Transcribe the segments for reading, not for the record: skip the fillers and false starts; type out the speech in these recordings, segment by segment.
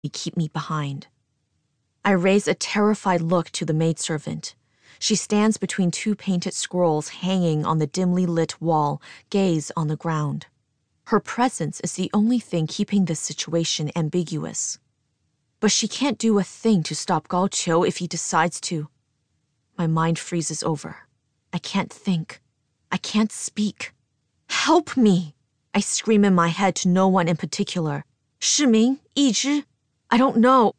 keep me behind. I raise a terrified look to the maidservant. She stands between two painted scrolls hanging on the dimly lit wall, gaze on the ground. Her presence is the only thing keeping this situation ambiguous. But she can't do a thing to stop Gao Qiu if he decides to. My mind freezes over. I can't think. I can't speak. Help me! I scream in my head to no one in particular. Shiming, Yizhi, I don't know.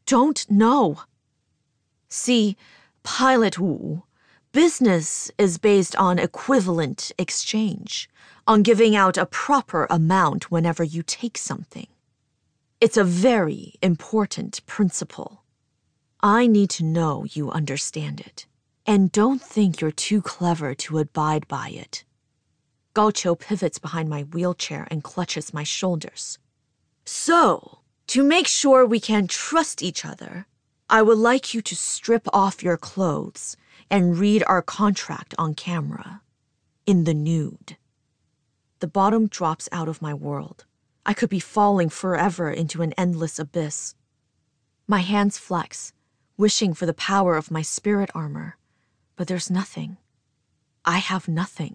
See, Pilot Wu, business is based on equivalent exchange, on giving out a proper amount whenever you take something. It's a very important principle. I need to know you understand it, and don't think you're too clever to abide by it. Gao Qiu pivots behind my wheelchair and clutches my shoulders. So, to make sure we can trust each other, I would like you to strip off your clothes and read our contract on camera, in the nude. The bottom drops out of my world. I could be falling forever into an endless abyss. My hands flex, wishing for the power of my spirit armor, but there's nothing. I have nothing.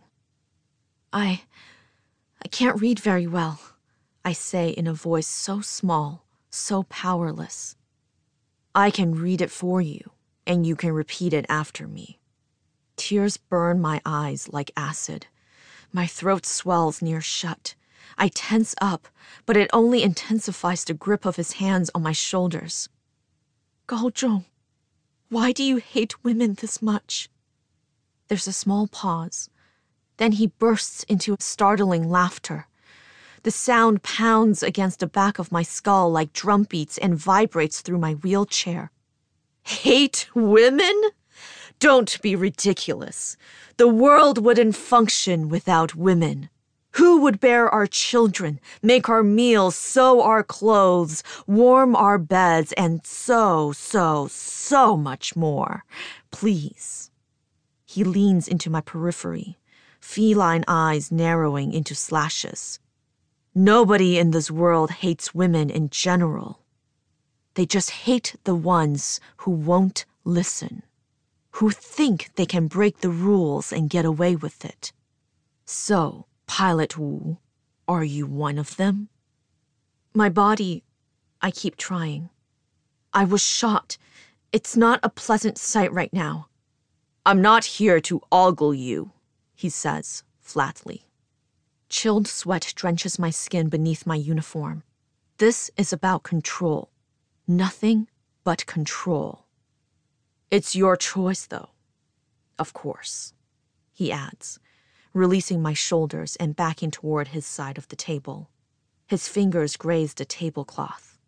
I can't read very well, I say in a voice so small, so powerless. I can read it for you, and you can repeat it after me. Tears burn my eyes like acid. My throat swells near shut. I tense up, but it only intensifies the grip of his hands on my shoulders. Gao Zhong, why do you hate women this much? There's a small pause. Then he bursts into startling laughter. The sound pounds against the back of my skull like drum beats and vibrates through my wheelchair. Hate women? Don't be ridiculous. The world wouldn't function without women. Who would bear our children, make our meals, sew our clothes, warm our beds, and so much more? Please. He leans into my periphery, feline eyes narrowing into slashes. Nobody in this world hates women in general. They just hate the ones who won't listen, who think they can break the rules and get away with it. So, Pilot Wu, are you one of them? My body, I keep trying. I was shot. It's not a pleasant sight right now. I'm not here to ogle you, he says, flatly. Chilled sweat drenches my skin beneath my uniform. This is about control. Nothing but control. It's your choice, though. Of course, he adds, releasing my shoulders and backing toward his side of the table. His fingers graze the tablecloth.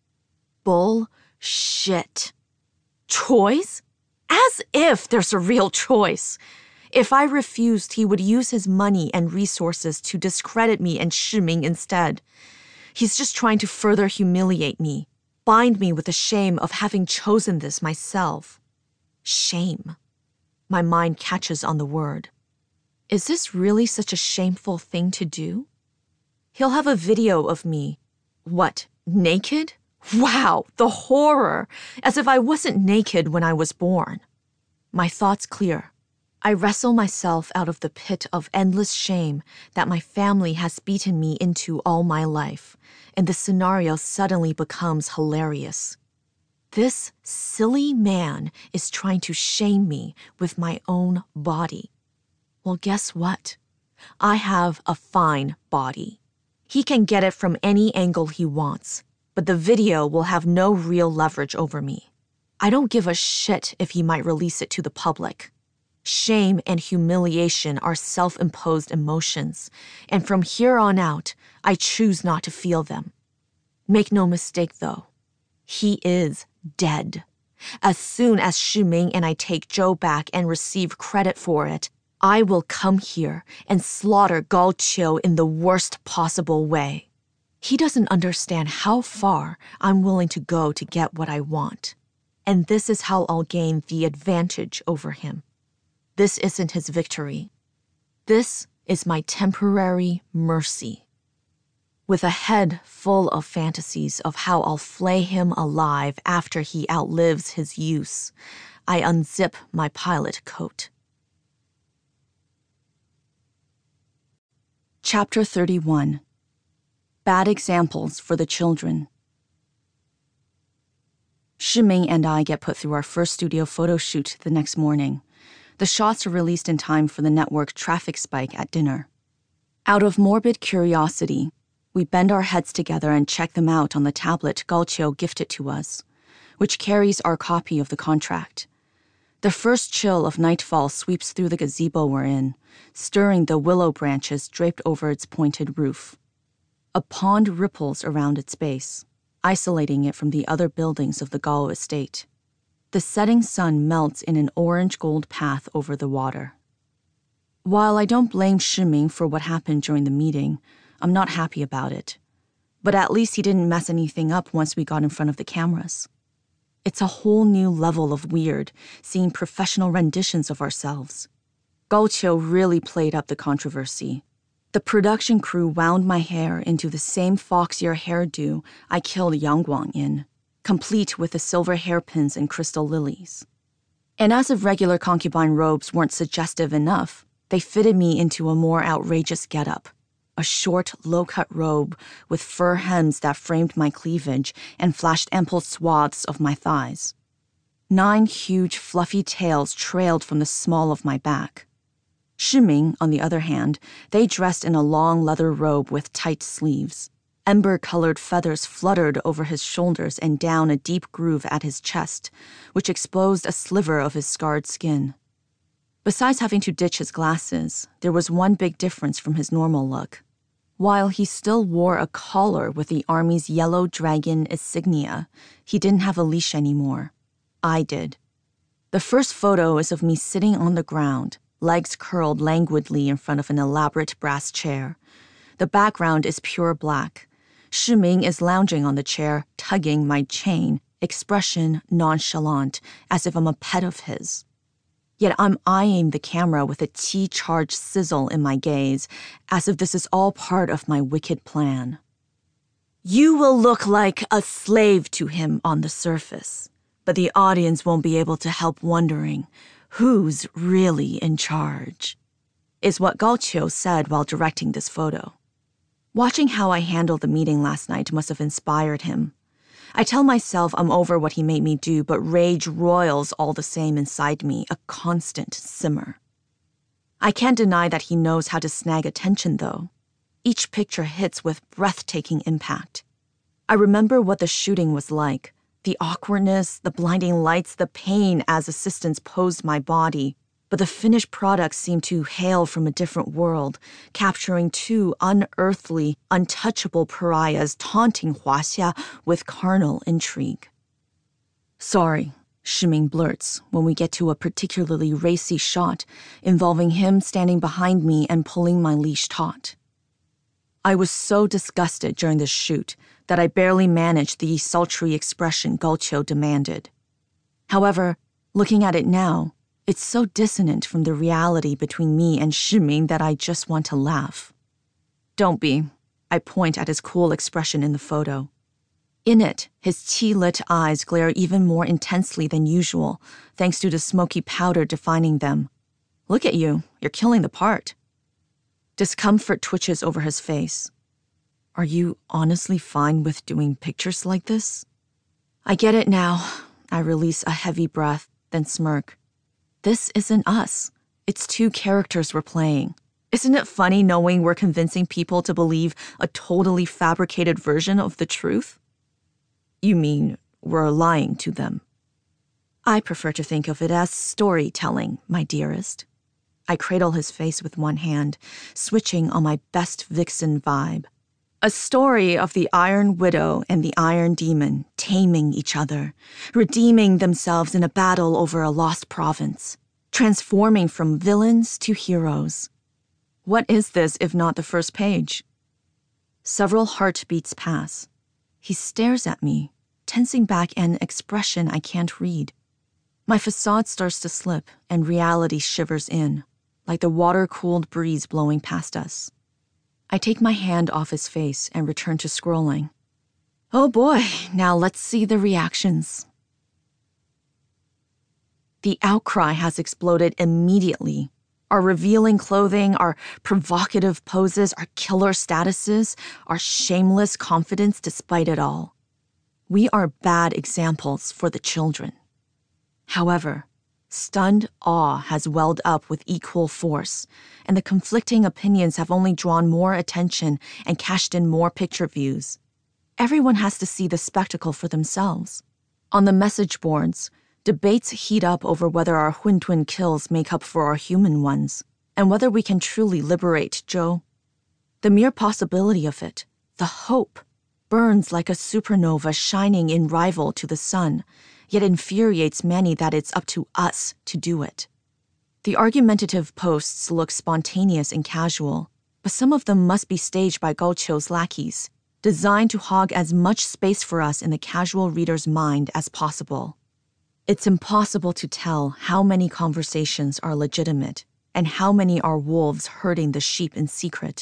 Bullshit. Choice? As if there's a real choice. If I refused, he would use his money and resources to discredit me and Shiming instead. He's just trying to further humiliate me, bind me with the shame of having chosen this myself. Shame. My mind catches on the word. Is this really such a shameful thing to do? He'll have a video of me. What, naked? Wow, the horror! As if I wasn't naked when I was born. My thoughts clear. I wrestle myself out of the pit of endless shame that my family has beaten me into all my life, and the scenario suddenly becomes hilarious. This silly man is trying to shame me with my own body. Well, guess what? I have a fine body. He can get it from any angle he wants, but the video will have no real leverage over me. I don't give a shit if he might release it to the public. Shame and humiliation are self-imposed emotions, and from here on out, I choose not to feel them. Make no mistake, though. He is dead. As soon as Shiming and I take Zhou back and receive credit for it, I will come here and slaughter Gao Qiu in the worst possible way. He doesn't understand how far I'm willing to go to get what I want. And this is how I'll gain the advantage over him. This isn't his victory. This is my temporary mercy. With a head full of fantasies of how I'll flay him alive after he outlives his use, I unzip my pilot coat. Chapter 31. Bad Examples for the Children. Shiming and I get put through our first studio photo shoot the next morning. The shots are released in time for the network traffic spike at dinner. Out of morbid curiosity, we bend our heads together and check them out on the tablet Galcio gifted to us, which carries our copy of the contract. The first chill of nightfall sweeps through the gazebo we're in, stirring the willow branches draped over its pointed roof. A pond ripples around its base, isolating it from the other buildings of the Gao estate. The setting sun melts in an orange-gold path over the water. While I don't blame Shiming for what happened during the meeting, I'm not happy about it. But at least he didn't mess anything up once we got in front of the cameras. It's a whole new level of weird, seeing professional renditions of ourselves. Galcio really played up the controversy. The production crew wound my hair into the same foxier hairdo I killed Yang Guang in, complete with the silver hairpins and crystal lilies. And as if regular concubine robes weren't suggestive enough, they fitted me into a more outrageous getup. A short, low-cut robe with fur hems that framed my cleavage and flashed ample swaths of my thighs. 9 huge, fluffy tails trailed from the small of my back. Shiming, on the other hand, they dressed in a long leather robe with tight sleeves. Ember-colored feathers fluttered over his shoulders and down a deep groove at his chest, which exposed a sliver of his scarred skin. Besides having to ditch his glasses, there was one big difference from his normal look. While he still wore a collar with the Army's yellow dragon insignia, he didn't have a leash anymore. I did. The first photo is of me sitting on the ground, legs curled languidly in front of an elaborate brass chair. The background is pure black. Shiming is lounging on the chair, tugging my chain, expression nonchalant, as if I'm a pet of his. Yet I'm eyeing the camera with a tea-charged sizzle in my gaze, as if this is all part of my wicked plan. You will look like a slave to him on the surface, but the audience won't be able to help wondering who's really in charge, is what Galcio said while directing this photo. Watching how I handled the meeting last night must have inspired him. I tell myself I'm over what he made me do, but rage roils all the same inside me, a constant simmer. I can't deny that he knows how to snag attention, though. Each picture hits with breathtaking impact. I remember what the shooting was like, the awkwardness, the blinding lights, the pain as assistants posed my body, but the finished product seemed to hail from a different world, capturing 2 unearthly, untouchable pariahs taunting Huaxia with carnal intrigue. Sorry, Shiming blurts when we get to a particularly racy shot involving him standing behind me and pulling my leash taut. I was so disgusted during this shoot that I barely managed the sultry expression Galcio demanded. However, looking at it now, it's so dissonant from the reality between me and Shiming that I just want to laugh. Don't be. I point at his cool expression in the photo. In it, his tea-lit eyes glare even more intensely than usual, thanks to the smoky powder defining them. Look at you. You're killing the part. Discomfort twitches over his face. Are you honestly fine with doing pictures like this? I get it now. I release a heavy breath, then smirk. This isn't us. It's 2 characters we're playing. Isn't it funny knowing we're convincing people to believe a totally fabricated version of the truth? You mean we're lying to them? I prefer to think of it as storytelling, my dearest. I cradle his face with one hand, switching on my best vixen vibe. A story of the Iron Widow and the Iron Demon taming each other, redeeming themselves in a battle over a lost province, transforming from villains to heroes. What is this if not the first page? Several heartbeats pass. He stares at me, tensing back an expression I can't read. My facade starts to slip and reality shivers in, like the water-cooled breeze blowing past us. I take my hand off his face and return to scrolling. Oh boy, now let's see the reactions. The outcry has exploded immediately. Our revealing clothing, our provocative poses, our killer statuses, our shameless confidence despite it all. We are bad examples for the children. However, stunned awe has welled up with equal force, and the conflicting opinions have only drawn more attention and cashed in more picture views. Everyone has to see the spectacle for themselves. On the message boards, debates heat up over whether our Huntun kills make up for our human ones, and whether we can truly liberate Zhou. The mere possibility of it, the hope, burns like a supernova shining in rival to the sun, yet infuriates many that it's up to us to do it. The argumentative posts look spontaneous and casual, but some of them must be staged by Gao Qiu's lackeys, designed to hog as much space for us in the casual reader's mind as possible. It's impossible to tell how many conversations are legitimate and how many are wolves herding the sheep in secret.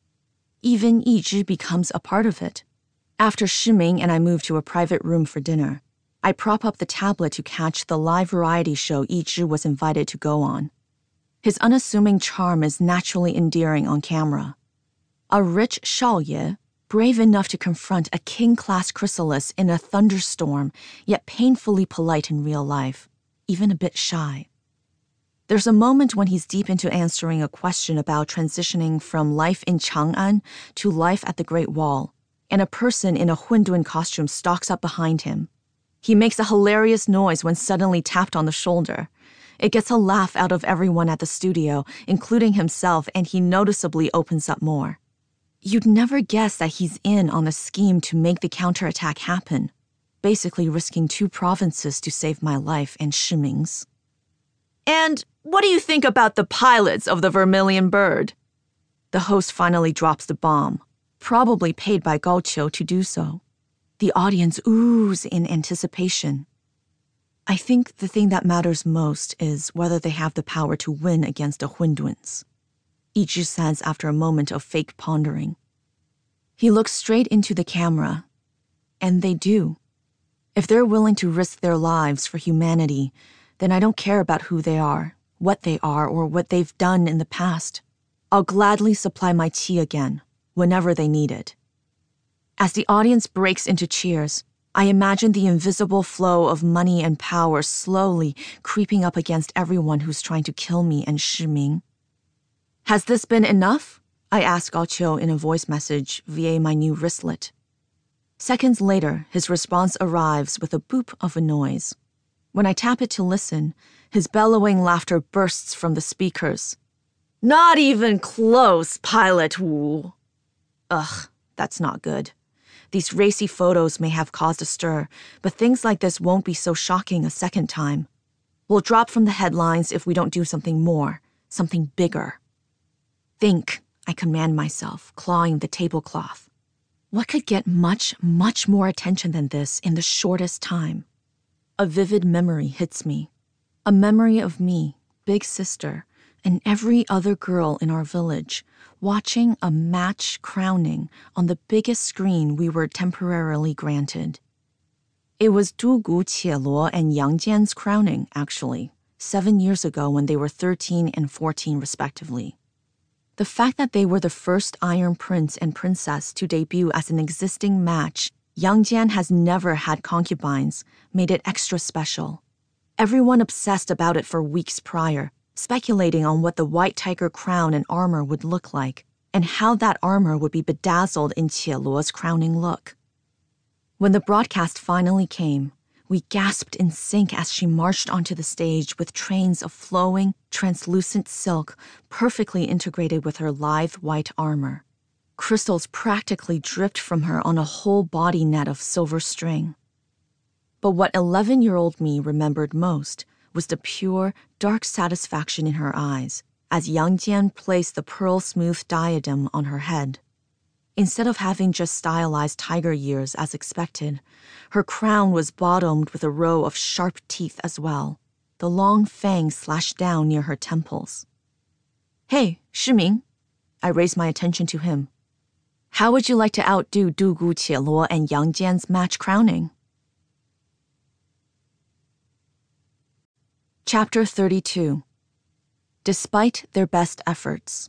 Even Yizhi becomes a part of it. After Shiming and I move to a private room for dinner, I prop up the tablet to catch the live variety show Yizhi was invited to go on. His unassuming charm is naturally endearing on camera. A rich Shaoye, brave enough to confront a king-class chrysalis in a thunderstorm, yet painfully polite in real life, even a bit shy. There's a moment when he's deep into answering a question about transitioning from life in Chang'an to life at the Great Wall, and a person in a Huntun costume stalks up behind him. He makes a hilarious noise when suddenly tapped on the shoulder. It gets a laugh out of everyone at the studio, including himself, and he noticeably opens up more. You'd never guess that he's in on the scheme to make the counterattack happen, basically risking 2 provinces to save my life and Shiming's. And what do you think about the pilots of the Vermilion Bird? The host finally drops the bomb, probably paid by Gao Qiu to do so. The audience oohs in anticipation. I think the thing that matters most is whether they have the power to win against the Hunduns, Yizhi says after a moment of fake pondering. He looks straight into the camera, and they do. If they're willing to risk their lives for humanity, then I don't care about who they are, what they are, or what they've done in the past. I'll gladly supply my tea again, whenever they need it. As the audience breaks into cheers, I imagine the invisible flow of money and power slowly creeping up against everyone who's trying to kill me and Shiming. Has this been enough? I ask Gao Qiu in a voice message via my new wristlet. Seconds later, his response arrives with a boop of a noise. When I tap it to listen, his bellowing laughter bursts from the speakers. Not even close, Pilot Wu. Ugh, that's not good. These racy photos may have caused a stir, but things like this won't be so shocking a second time. We'll drop from the headlines if we don't do something more, something bigger. Think, I command myself, clawing the tablecloth. What could get much, much more attention than this in the shortest time? A vivid memory hits me. A memory of me, big sister, and every other girl in our village, watching a match crowning on the biggest screen we were temporarily granted. It was Du Gu Qieluo and Yang Jian's crowning, actually, 7 years ago when they were 13 and 14 respectively. The fact that they were the first Iron Prince and Princess to debut as an existing match, Yang Jian has never had concubines, made it extra special. Everyone obsessed about it for weeks prior, speculating on what the white tiger crown and armor would look like, and how that armor would be bedazzled in Qieluo's crowning look. When the broadcast finally came, we gasped in sync as she marched onto the stage with trains of flowing, translucent silk perfectly integrated with her lithe white armor. Crystals practically dripped from her on a whole body net of silver string. But what 11-year-old me remembered most was the pure, dark satisfaction in her eyes as Yang Jian placed the pearl-smooth diadem on her head. Instead of having just stylized tiger ears as expected, her crown was bottomed with a row of sharp teeth as well, the long fangs slashed down near her temples. Hey, Shiming. I raised my attention to him. How would you like to outdo Du Gu Qieluo and Yang Jian's match crowning? Chapter 32. Despite their best efforts.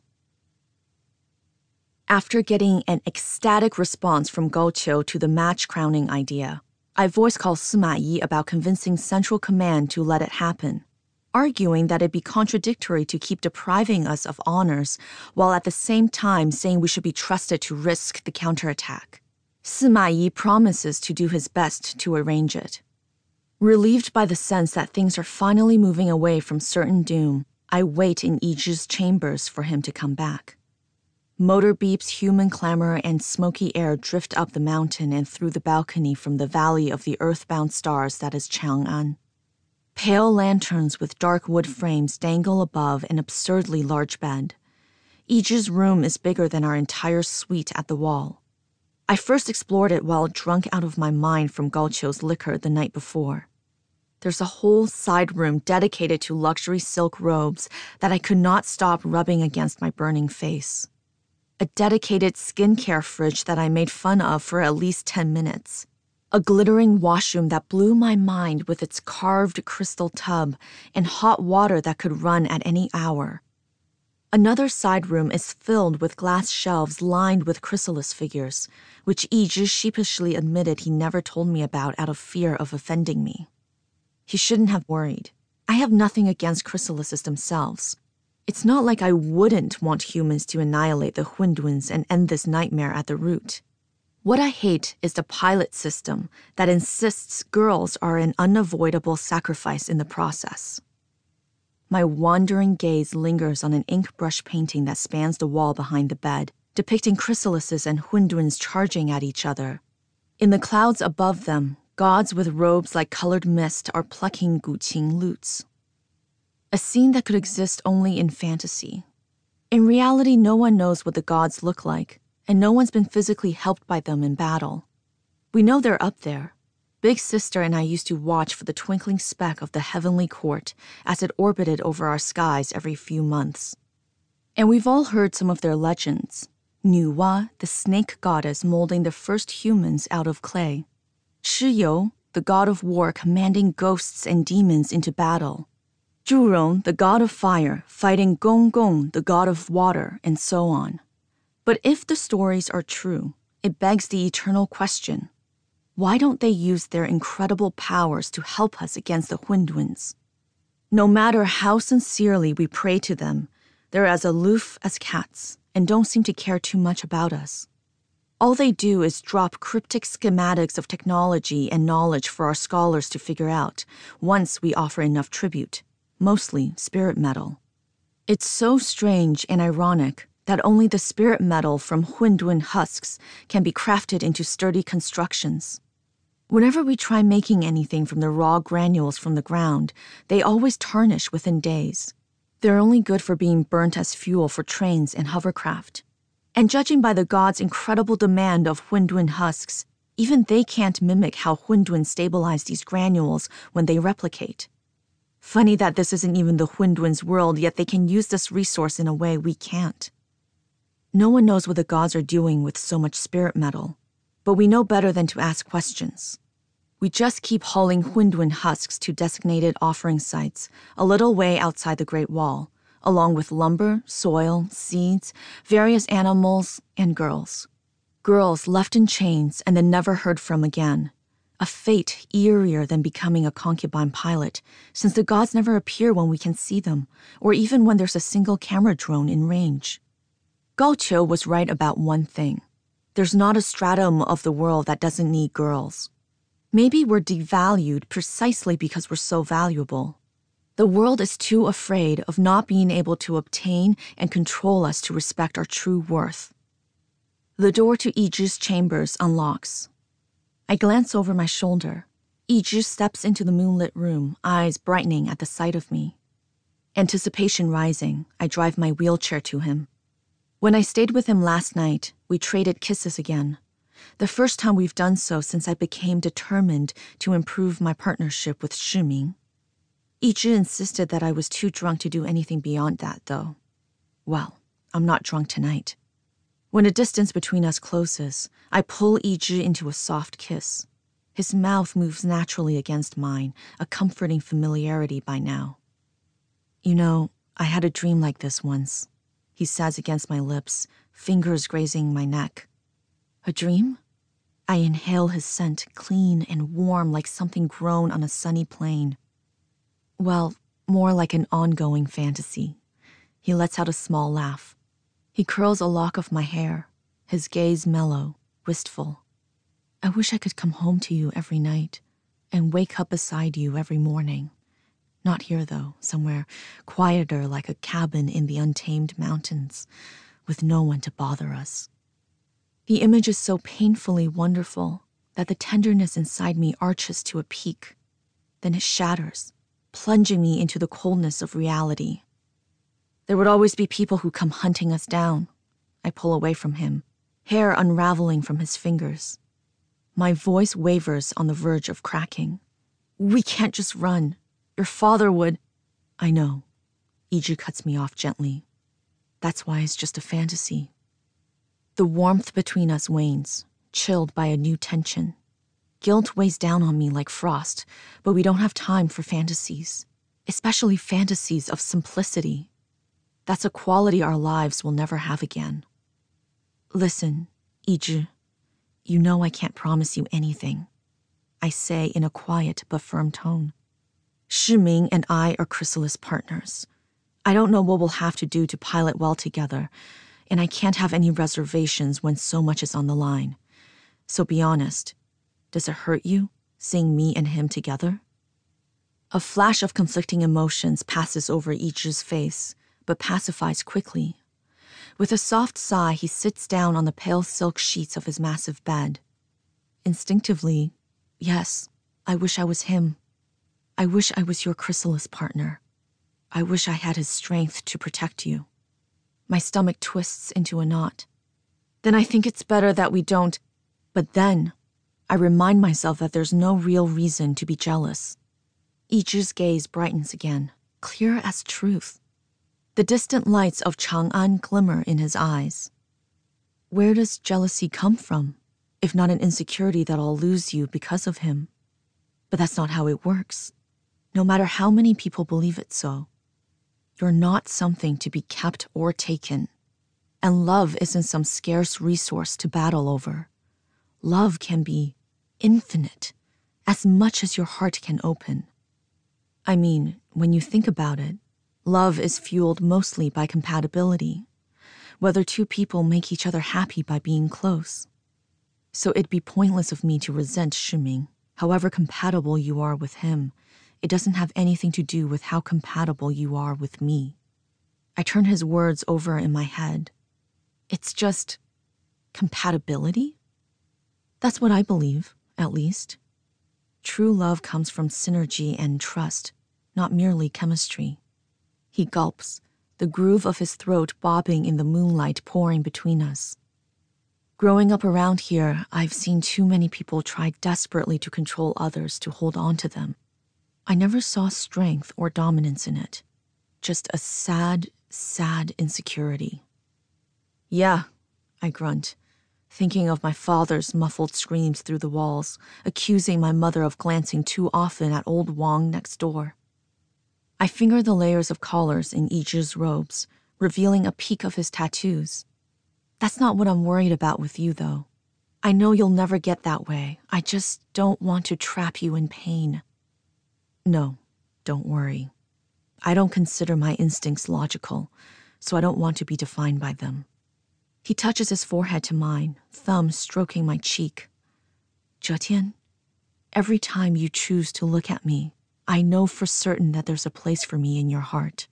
After getting an ecstatic response from Gou Qiu to the match crowning idea, I voice-called Sima Yi about convincing Central Command to let it happen, arguing that it'd be contradictory to keep depriving us of honors while at the same time saying we should be trusted to risk the counterattack. Sima Yi promises to do his best to arrange it. Relieved by the sense that things are finally moving away from certain doom, I wait in Yizhi's chambers for him to come back. Motor beeps, human clamor, and smoky air drift up the mountain and through the balcony from the valley of the earthbound stars that is Chang'an. Pale lanterns with dark wood frames dangle above an absurdly large bed. Yizhi's room is bigger than our entire suite at the wall. I first explored it while drunk out of my mind from Gou Qiu's liquor the night before. There's a whole side room dedicated to luxury silk robes that I could not stop rubbing against my burning face. A dedicated skincare fridge that I made fun of for at least 10 minutes. A glittering washroom that blew my mind with its carved crystal tub and hot water that could run at any hour. Another side room is filled with glass shelves lined with chrysalis figures, which Yizhi sheepishly admitted he never told me about out of fear of offending me. He shouldn't have worried. I have nothing against chrysalises themselves. It's not like I wouldn't want humans to annihilate the Hunduins and end this nightmare at the root. What I hate is the pilot system that insists girls are an unavoidable sacrifice in the process. My wandering gaze lingers on an ink brush painting that spans the wall behind the bed, depicting chrysalises and Hunduins charging at each other. In the clouds above them, gods with robes like colored mist are plucking guqing lutes. A scene that could exist only in fantasy. In reality, no one knows what the gods look like, and no one's been physically helped by them in battle. We know they're up there. Big Sister and I used to watch for the twinkling speck of the heavenly court as it orbited over our skies every few months. And we've all heard some of their legends. Nuwa, the snake goddess molding the first humans out of clay. Shiyou, the god of war commanding ghosts and demons into battle. Zhurong, the god of fire, fighting Gonggong, the god of water, and so on. But if the stories are true, it begs the eternal question. Why don't they use their incredible powers to help us against the Hunduins? No matter how sincerely we pray to them, they're as aloof as cats and don't seem to care too much about us. All they do is drop cryptic schematics of technology and knowledge for our scholars to figure out once we offer enough tribute. Mostly spirit metal. It's so strange and ironic that only the spirit metal from Hunduin husks can be crafted into sturdy constructions. Whenever we try making anything from the raw granules from the ground, they always tarnish within days. They're only good for being burnt as fuel for trains and hovercraft. And judging by the gods' incredible demand of Hunduin husks, even they can't mimic how Hunduin stabilize these granules when they replicate. Funny that this isn't even the Hunduin's world, yet they can use this resource in a way we can't. No one knows what the gods are doing with so much spirit metal, but we know better than to ask questions. We just keep hauling Hunduin husks to designated offering sites a little way outside the Great Wall, along with lumber, soil, seeds, various animals, and girls. Girls left in chains and then never heard from again. A fate eerier than becoming a concubine pilot, since the gods never appear when we can see them, or even when there's a single camera drone in range. Gou Qiu was right about one thing. There's not a stratum of the world that doesn't need girls. Maybe we're devalued precisely because we're so valuable. The world is too afraid of not being able to obtain and control us to respect our true worth. The door to Yizhi's chambers unlocks. I glance over my shoulder. Yizhi steps into the moonlit room, eyes brightening at the sight of me. Anticipation rising, I drive my wheelchair to him. When I stayed with him last night, we traded kisses again. The first time we've done so since I became determined to improve my partnership with Shiming. Yizhi insisted that I was too drunk to do anything beyond that, though. Well, I'm not drunk tonight. When the distance between us closes, I pull Yizhi into a soft kiss. His mouth moves naturally against mine, a comforting familiarity by now. You know, I had a dream like this once, he says against my lips, fingers grazing my neck. A dream? I inhale his scent, clean and warm like something grown on a sunny plain. Well, more like an ongoing fantasy. He lets out a small laugh. He curls a lock of my hair, his gaze mellow, wistful. I wish I could come home to you every night and wake up beside you every morning. Not here, though, somewhere quieter like a cabin in the untamed mountains, with no one to bother us. The image is so painfully wonderful that the tenderness inside me arches to a peak. Then it shatters, plunging me into the coldness of reality. There would always be people who come hunting us down. I pull away from him, hair unraveling from his fingers. My voice wavers on the verge of cracking. We can't just run. Your father would... I know. Yizhi cuts me off gently. That's why it's just a fantasy. The warmth between us wanes, chilled by a new tension. Guilt weighs down on me like frost, but we don't have time for fantasies, especially fantasies of simplicity. That's a quality our lives will never have again. Listen, Yizhi, you know I can't promise you anything. I say in a quiet but firm tone. Shiming and I are chrysalis partners. I don't know what we'll have to do to pilot well together, and I can't have any reservations when so much is on the line. So be honest, does it hurt you, seeing me and him together? A flash of conflicting emotions passes over Yizhi's face, but pacifies quickly. With a soft sigh, he sits down on the pale silk sheets of his massive bed. Instinctively, yes, I wish I was him. I wish I was your chrysalis partner. I wish I had his strength to protect you. My stomach twists into a knot. Then I think it's better that we don't. But then, I remind myself that there's no real reason to be jealous. Yizhi's gaze brightens again, clear as truth. The distant lights of Chang'an glimmer in his eyes. Where does jealousy come from, if not an insecurity that I'll lose you because of him? But that's not how it works, no matter how many people believe it so. You're not something to be kept or taken, and love isn't some scarce resource to battle over. Love can be infinite, as much as your heart can open. I mean, when you think about it, love is fueled mostly by compatibility, whether two people make each other happy by being close. So it'd be pointless of me to resent Shiming. However compatible you are with him, it doesn't have anything to do with how compatible you are with me. I turn his words over in my head. It's just compatibility? That's what I believe, at least. True love comes from synergy and trust, not merely chemistry. He gulps, the groove of his throat bobbing in the moonlight pouring between us. Growing up around here, I've seen too many people try desperately to control others to hold on to them. I never saw strength or dominance in it, just a sad, sad insecurity. Yeah, I grunt, thinking of my father's muffled screams through the walls, accusing my mother of glancing too often at old Wang next door. I finger the layers of collars in Yizhi's robes, revealing a peek of his tattoos. That's not what I'm worried about with you, though. I know you'll never get that way. I just don't want to trap you in pain. No, don't worry. I don't consider my instincts logical, so I don't want to be defined by them. He touches his forehead to mine, thumb stroking my cheek. Zhetian, every time you choose to look at me, I know for certain that there's a place for me in your heart.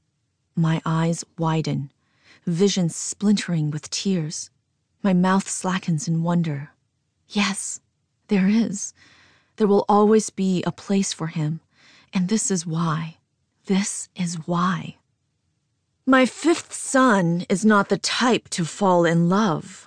My eyes widen, vision splintering with tears. My mouth slackens in wonder. Yes, there is. There will always be a place for him, and this is why. This is why. My fifth son is not the type to fall in love.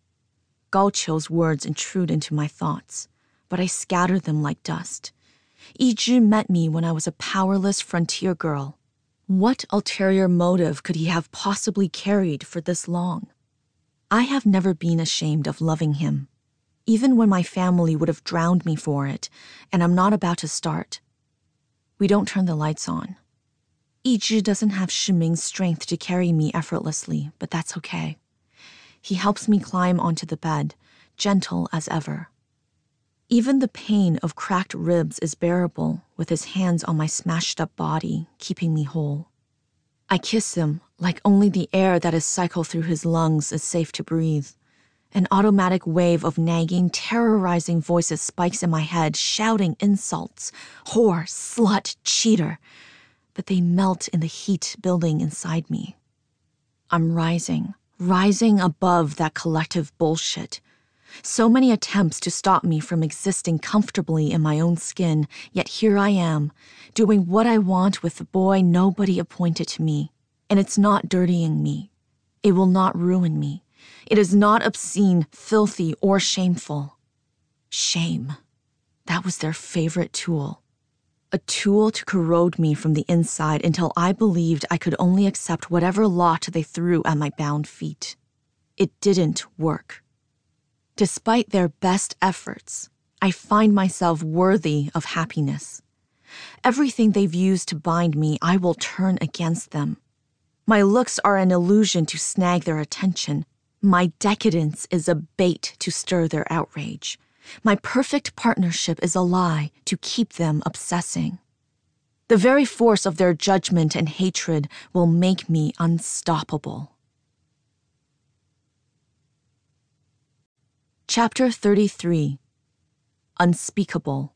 Gao Qiu's words intrude into my thoughts, but I scatter them like dust. Yizhi met me when I was a powerless frontier girl. What ulterior motive could he have possibly carried for this long? I have never been ashamed of loving him, even when my family would have drowned me for it, and I'm not about to start. We don't turn the lights on. Yizhi doesn't have Shiming's strength to carry me effortlessly, but that's okay. He helps me climb onto the bed, gentle as ever. Even the pain of cracked ribs is bearable with his hands on my smashed-up body, keeping me whole. I kiss him like only the air that is cycled through his lungs is safe to breathe. An automatic wave of nagging, terrorizing voices spikes in my head, shouting insults, whore, slut, cheater, but they melt in the heat building inside me. I'm rising above that collective bullshit. So many attempts to stop me from existing comfortably in my own skin, yet here I am, doing what I want with the boy nobody appointed to me. And it's not dirtying me. It will not ruin me. It is not obscene, filthy, or shameful. Shame. That was their favorite tool. A tool to corrode me from the inside until I believed I could only accept whatever lot they threw at my bound feet. It didn't work. Despite their best efforts, I find myself worthy of happiness. Everything they've used to bind me, I will turn against them. My looks are an illusion to snag their attention. My decadence is a bait to stir their outrage. My perfect partnership is a lie to keep them obsessing. The very force of their judgment and hatred will make me unstoppable. Chapter 33. Unspeakable.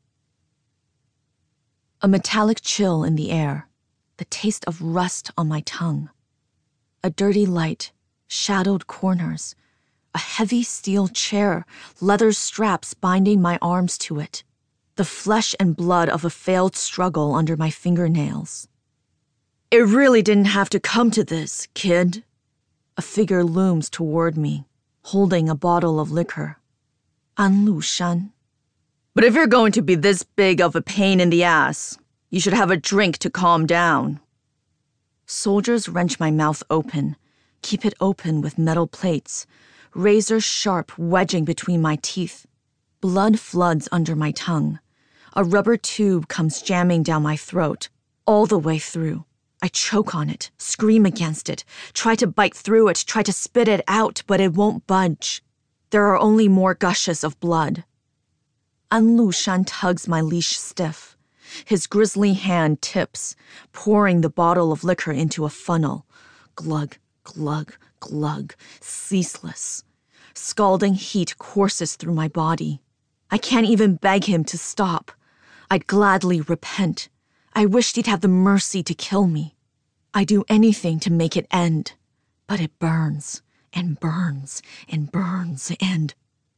A metallic chill in the air, the taste of rust on my tongue. A dirty light, shadowed corners, a heavy steel chair, leather straps binding my arms to it, the flesh and blood of a failed struggle under my fingernails. It really didn't have to come to this, kid. A figure looms toward me, holding a bottle of liquor. An Lushan. But if you're going to be this big of a pain in the ass, you should have a drink to calm down. Soldiers wrench my mouth open, keep it open with metal plates, razor sharp wedging between my teeth. Blood floods under my tongue. A rubber tube comes jamming down my throat, all the way through. I choke on it, scream against it, try to bite through it, try to spit it out, but it won't budge. There are only more gushes of blood. An Lushan tugs my leash stiff. His grisly hand tips, pouring the bottle of liquor into a funnel. Glug, glug, glug, ceaseless. Scalding heat courses through my body. I can't even beg him to stop. I'd gladly repent. I wished he'd have the mercy to kill me. I'd do anything to make it end. But it burns, and burns, and burns, and...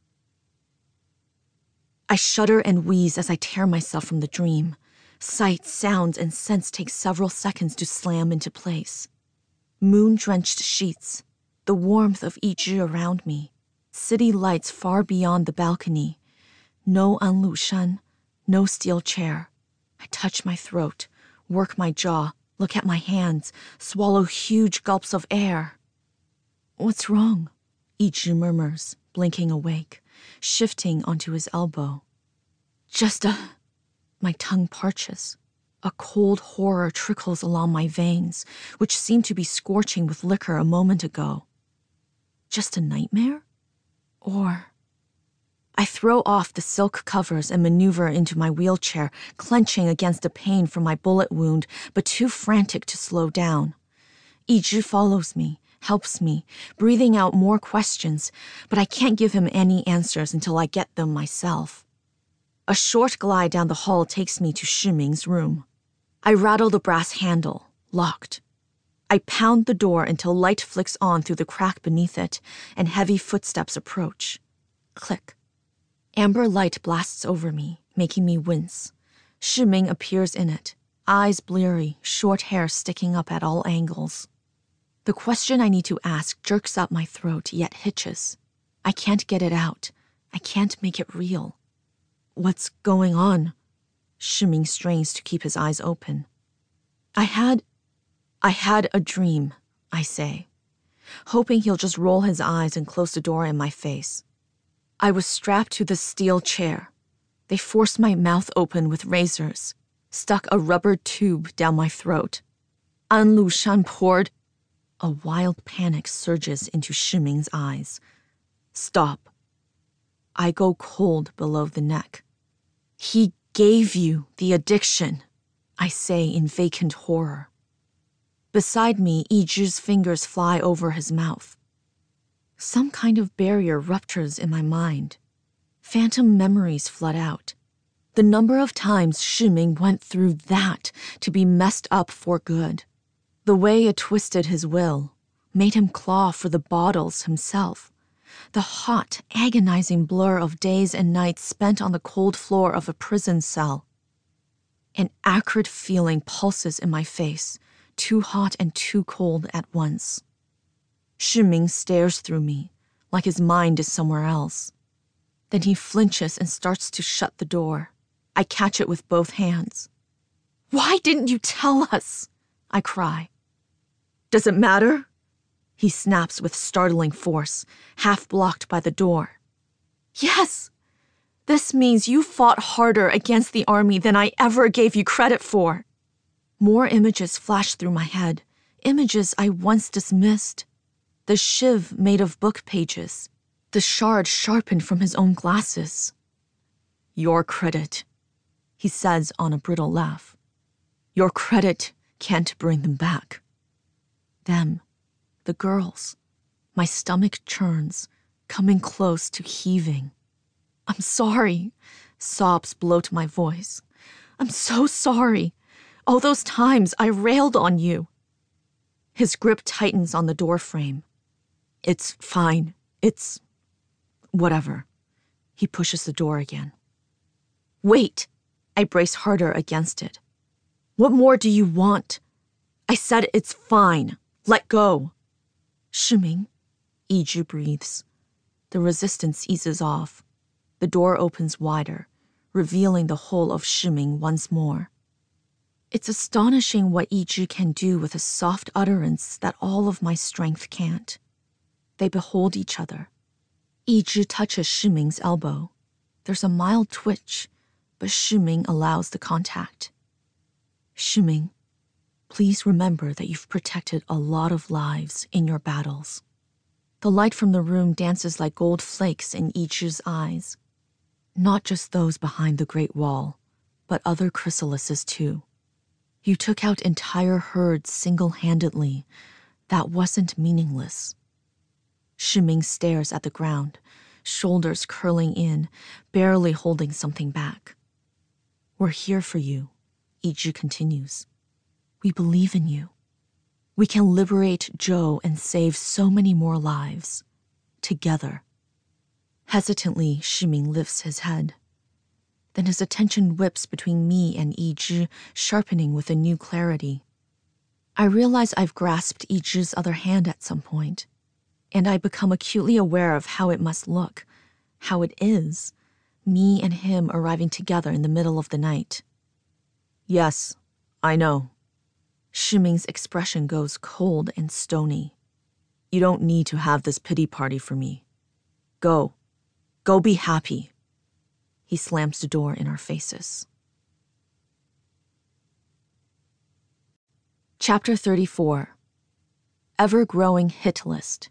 I shudder and wheeze as I tear myself from the dream. Sight, sounds, and sense take several seconds to slam into place. Moon-drenched sheets, the warmth of Yizhi around me, city lights far beyond the balcony. No An Lushan, no steel chair. I touch my throat, work my jaw, look at my hands, swallow huge gulps of air. What's wrong? Yizhi murmurs, blinking awake, shifting onto his elbow. My tongue parches. A cold horror trickles along my veins, which seem to be scorching with liquor a moment ago. Just a nightmare? Or... I throw off the silk covers and maneuver into my wheelchair, clenching against a pain from my bullet wound, but too frantic to slow down. Yizhi follows me, helps me, breathing out more questions, but I can't give him any answers until I get them myself. A short glide down the hall takes me to Shiming's room. I rattle the brass handle, locked. I pound the door until light flicks on through the crack beneath it, and heavy footsteps approach. Click. Amber light blasts over me, making me wince. Shiming appears in it, eyes bleary, short hair sticking up at all angles. The question I need to ask jerks up my throat, yet hitches. I can't get it out. I can't make it real. What's going on? Shiming strains to keep his eyes open. I had a dream, I say. hoping he'll just roll his eyes and close the door in my face. I was strapped to the steel chair. They forced my mouth open with razors, stuck a rubber tube down my throat. An Lushan poured. A wild panic surges into Shiming's eyes. Stop. I go cold below the neck. He gave you the addiction, I say in vacant horror. Beside me, Yizhi's fingers fly over his mouth. Some kind of barrier ruptures in my mind. Phantom memories flood out. The number of times Shiming went through that to be messed up for good. The way it twisted his will, made him claw for the bottles himself. The hot, agonizing blur of days and nights spent on the cold floor of a prison cell. An acrid feeling pulses in my face, too hot and too cold at once. Shiming stares through me, like his mind is somewhere else. Then he flinches and starts to shut the door. I catch it with both hands. Why didn't you tell us? I cry. Does it matter? He snaps with startling force, half blocked by the door. Yes! This means you fought harder against the army than I ever gave you credit for. More images flash through my head, images I once dismissed. The shiv made of book pages, the shard sharpened from his own glasses. Your credit, he says on a brittle laugh. Your credit can't bring them back. Them, the girls. My stomach churns, coming close to heaving. I'm sorry, sobs bloat my voice. I'm so sorry. All those times I railed on you. His grip tightens on the door frame. It's fine. It's whatever. He pushes the door again. Wait! I brace harder against it. What more do you want? I said it's fine. Let go. Shiming, Yizhi breathes. The resistance eases off. The door opens wider, revealing the whole of Shiming once more. It's astonishing what Yizhi can do with a soft utterance that all of my strength can't. They behold each other. Yizhi touches Shiming's elbow. There's a mild twitch, but Shiming allows the contact. Shiming, please remember that you've protected a lot of lives in your battles. The light from the room dances like gold flakes in Yizhi's eyes. Not just those behind the Great Wall, but other chrysalises too. You took out entire herds single-handedly. That wasn't meaningless. Shiming stares at the ground, shoulders curling in, barely holding something back. We're here for you, Yizhi continues. We believe in you. We can liberate Zhou and save so many more lives. Together. Hesitantly, Shiming lifts his head. Then his attention whips between me and Yizhi, sharpening with a new clarity. I realize I've grasped Yizhi's other hand at some point, and I become acutely aware of how it must look, how it is, me and him arriving together in the middle of the night. Yes, I know. Shiming's expression goes cold and stony. You don't need to have this pity party for me. Go. Go be happy. He slams the door in our faces. Chapter 34. Ever-growing hit list.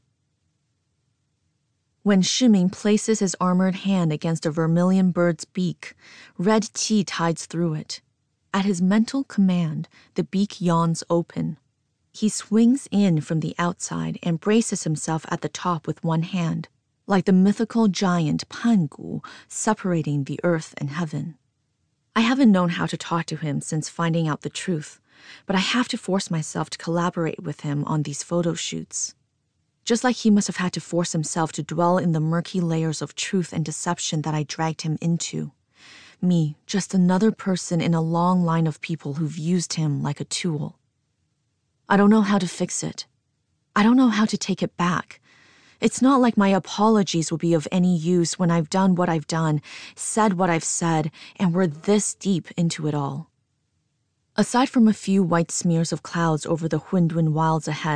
When Shiming places his armored hand against a vermilion bird's beak, red tea tides through it. At his mental command, the beak yawns open. He swings in from the outside and braces himself at the top with one hand, like the mythical giant Pangu separating the earth and heaven. I haven't known how to talk to him since finding out the truth, but I have to force myself to collaborate with him on these photo shoots. Just like he must have had to force himself to dwell in the murky layers of truth and deception that I dragged him into. Me, just another person in a long line of people who've used him like a tool. I don't know how to fix it. I don't know how to take it back. It's not like my apologies will be of any use when I've done what I've done, said what I've said, and we're this deep into it all. Aside from a few white smears of clouds over the Hundun wilds ahead,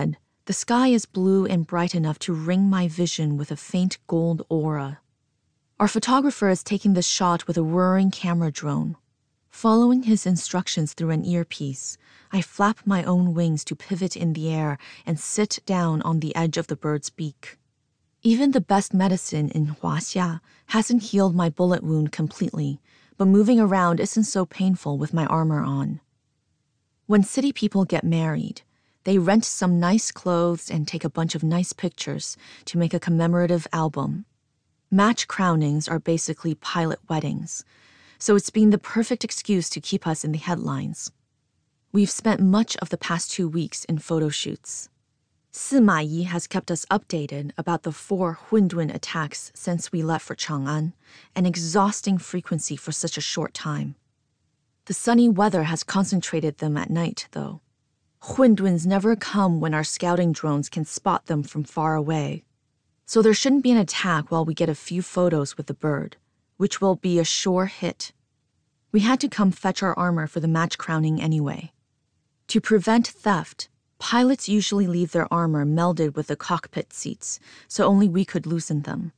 The sky is blue and bright enough to ring my vision with a faint gold aura. Our photographer is taking the shot with a whirring camera drone. Following his instructions through an earpiece, I flap my own wings to pivot in the air and sit down on the edge of the bird's beak. Even the best medicine in Huaxia hasn't healed my bullet wound completely, but moving around isn't so painful with my armor on. When city people get married, they rent some nice clothes and take a bunch of nice pictures to make a commemorative album. Match crownings are basically pilot weddings, so it's been the perfect excuse to keep us in the headlines. We've spent much of the past 2 weeks in photo shoots. Sima Yi has kept us updated about the 4 Hundun attacks since we left for Chang'an, an exhausting frequency for such a short time. The sunny weather has concentrated them at night, though. Hunduns never come when our scouting drones can spot them from far away. So there shouldn't be an attack while we get a few photos with the bird, which will be a sure hit. We had to come fetch our armor for the match crowning anyway. To prevent theft, pilots usually leave their armor melded with the cockpit seats, so only we could loosen them.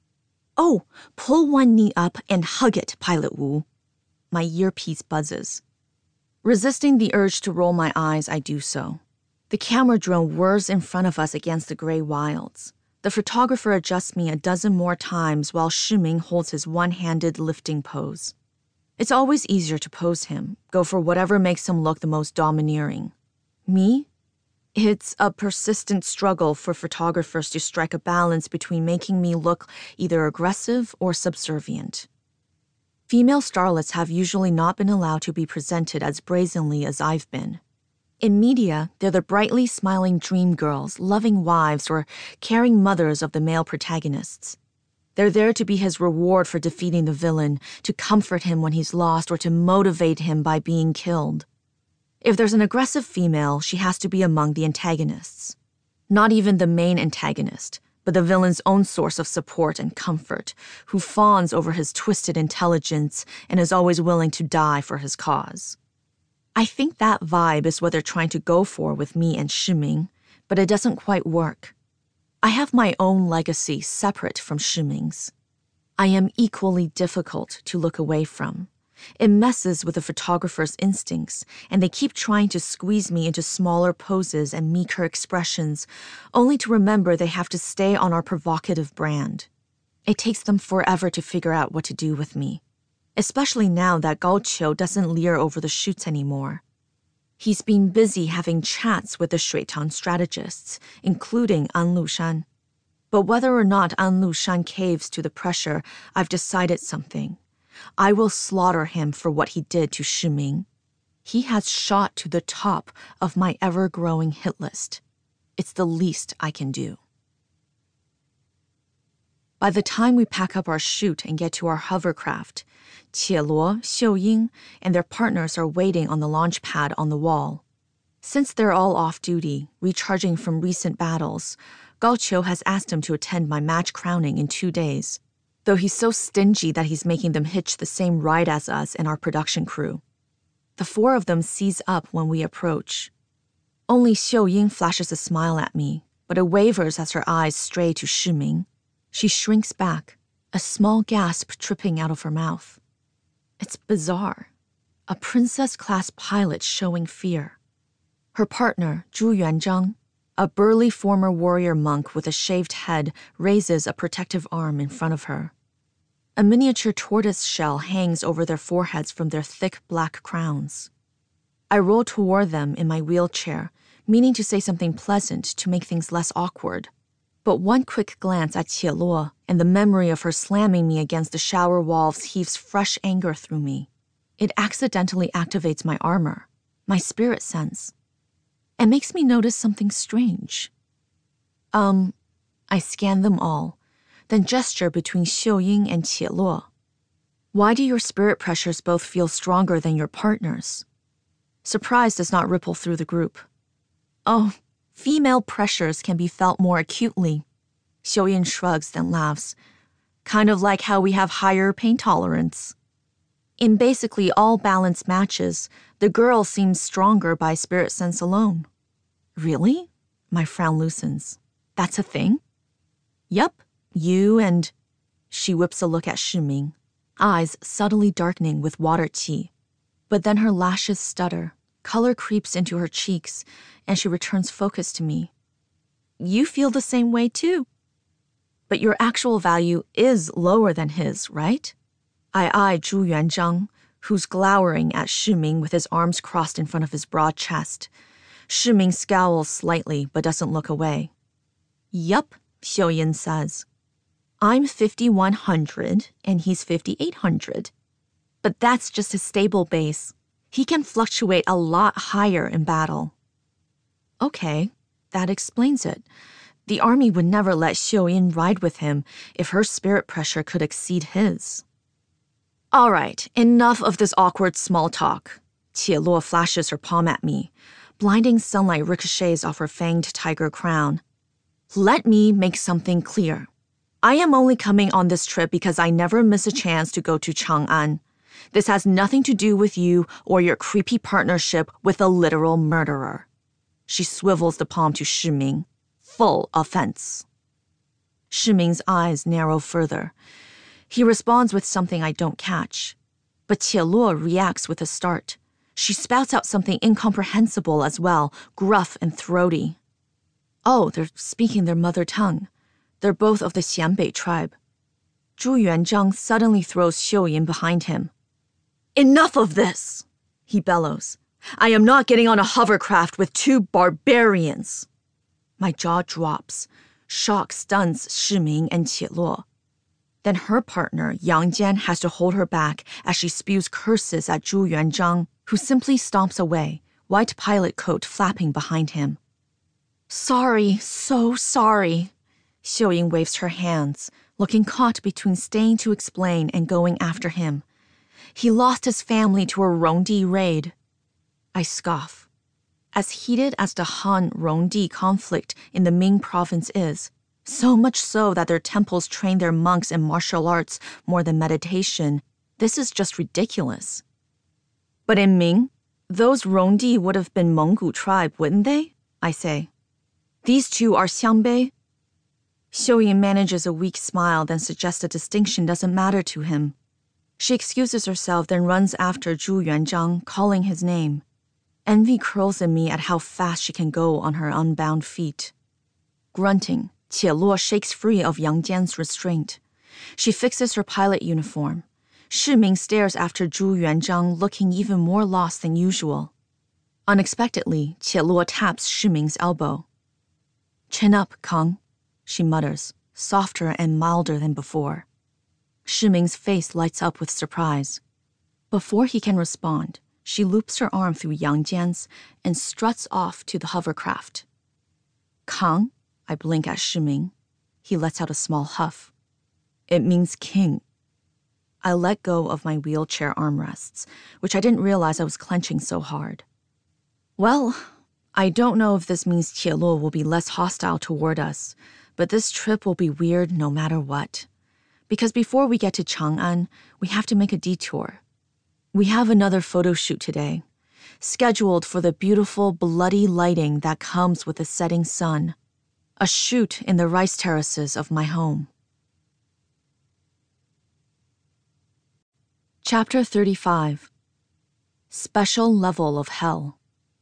Oh, pull one knee up and hug it, Pilot Wu. My earpiece buzzes. Resisting the urge to roll my eyes, I do so. The camera drone whirs in front of us against the gray wilds. The photographer adjusts me a dozen more times while Shiming holds his one-handed lifting pose. It's always easier to pose him, go for whatever makes him look the most domineering. Me? It's a persistent struggle for photographers to strike a balance between making me look either aggressive or subservient. Female starlets have usually not been allowed to be presented as brazenly as I've been. In media, they're the brightly smiling dream girls, loving wives, or caring mothers of the male protagonists. They're there to be his reward for defeating the villain, to comfort him when he's lost, or to motivate him by being killed. If there's an aggressive female, she has to be among the antagonists. Not even the main antagonist, but the villain's own source of support and comfort, who fawns over his twisted intelligence and is always willing to die for his cause. I think that vibe is what they're trying to go for with me and Shiming, but it doesn't quite work. I have my own legacy separate from Shiming's. I am equally difficult to look away from. It messes with the photographer's instincts, and they keep trying to squeeze me into smaller poses and meeker expressions, only to remember they have to stay on our provocative brand. It takes them forever to figure out what to do with me, especially now that Gao Qiu doesn't leer over the shoots anymore. He's been busy having chats with the Shuitang strategists, including An Lushan. But whether or not An Lushan caves to the pressure, I've decided something. I will slaughter him for what he did to Shiming. He has shot to the top of my ever-growing hit list. It's the least I can do. By the time we pack up our chute and get to our hovercraft, Qieluo, Xiuying, and their partners are waiting on the launch pad on the wall. Since they're all off duty, recharging from recent battles, Gao Qiu has asked him to attend my match crowning in 2 days, though he's so stingy that he's making them hitch the same ride as us and our production crew. The 4 of them seize up when we approach. Only Xiuying flashes a smile at me, but it wavers as her eyes stray to Shiming. She shrinks back, a small gasp tripping out of her mouth. It's bizarre. A princess-class pilot showing fear. Her partner, Zhu Yuanzhang, a burly former warrior monk with a shaved head, raises a protective arm in front of her. A miniature tortoise shell hangs over their foreheads from their thick black crowns. I roll toward them in my wheelchair, meaning to say something pleasant to make things less awkward. But one quick glance at Qieluo and the memory of her slamming me against the shower walls heaves fresh anger through me. It accidentally activates my armor, my spirit sense, and makes me notice something strange. I scan them all, then gesture between Xiuying and Qieluo. Why do your spirit pressures both feel stronger than your partner's? Surprise does not ripple through the group. Oh, female pressures can be felt more acutely. Xiuying shrugs, then laughs. Kind of like how we have higher pain tolerance. In basically all balanced matches, the girl seems stronger by spirit sense alone. Really? My frown loosens. That's a thing? Yup, you and... She whips a look at Shiming, eyes subtly darkening with water qi. But then her lashes stutter, color creeps into her cheeks, and she returns focus to me. You feel the same way too. But your actual value is lower than his, right? I eye Zhu Yuanzhang, who's glowering at Shiming with his arms crossed in front of his broad chest. Shiming scowls slightly but doesn't look away. Yup, Xiuyin says. I'm 5,100 and he's 5,800. But that's just his stable base. He can fluctuate a lot higher in battle. Okay, that explains it. The army would never let Xiuyin ride with him if her spirit pressure could exceed his. All right, enough of this awkward small talk. Qie Luo flashes her palm at me. Blinding sunlight ricochets off her fanged tiger crown. Let me make something clear. I am only coming on this trip because I never miss a chance to go to Chang'an. This has nothing to do with you or your creepy partnership with a literal murderer. She swivels the palm to Shiming. Full offense. Shiming's eyes narrow further. He responds with something I don't catch. But Qie Luo reacts with a start. She spouts out something incomprehensible as well, gruff and throaty. Oh, they're speaking their mother tongue. They're both of the Xianbei tribe. Zhu Yuanzhang suddenly throws Xiuyin behind him. Enough of this, he bellows. I am not getting on a hovercraft with two barbarians. My jaw drops. Shock stuns Shiming and Qie Luo. Then her partner, Yang Jian, has to hold her back as she spews curses at Zhu Yuanzhang, who simply stomps away, white pilot coat flapping behind him. Sorry, so sorry. Xiuyin waves her hands, looking caught between staying to explain and going after him. He lost his family to a Rongdi raid. I scoff. As heated as the Han-Rongdi conflict in the Ming province is, so much so that their temples train their monks in martial arts more than meditation, this is just ridiculous. But in Ming, those Rongdi would have been Menggu tribe, wouldn't they? I say. These two are Xianbei. Xiuyin manages a weak smile, then suggests a distinction doesn't matter to him. She excuses herself, then runs after Zhu Yuanzhang, calling his name. Envy curls in me at how fast she can go on her unbound feet. Grunting, Qie Luo shakes free of Yang Jian's restraint. She fixes her pilot uniform. Shiming stares after Zhu Yuanzhang, looking even more lost than usual. Unexpectedly, Qie Luo taps Shiming's elbow. Chin up, Kang, she mutters, softer and milder than before. Shiming's face lights up with surprise. Before he can respond, she loops her arm through Yang Jian's and struts off to the hovercraft. Kang, I blink at Shiming. He lets out a small huff. It means king. I let go of my wheelchair armrests, which I didn't realize I was clenching so hard. Well, I don't know if this means Qie Luo will be less hostile toward us, but this trip will be weird no matter what. Because before we get to Chang'an, we have to make a detour. We have another photo shoot today, scheduled for the beautiful, bloody lighting that comes with the setting sun. A shoot in the rice terraces of my home. Chapter 35. Special Level of Hell.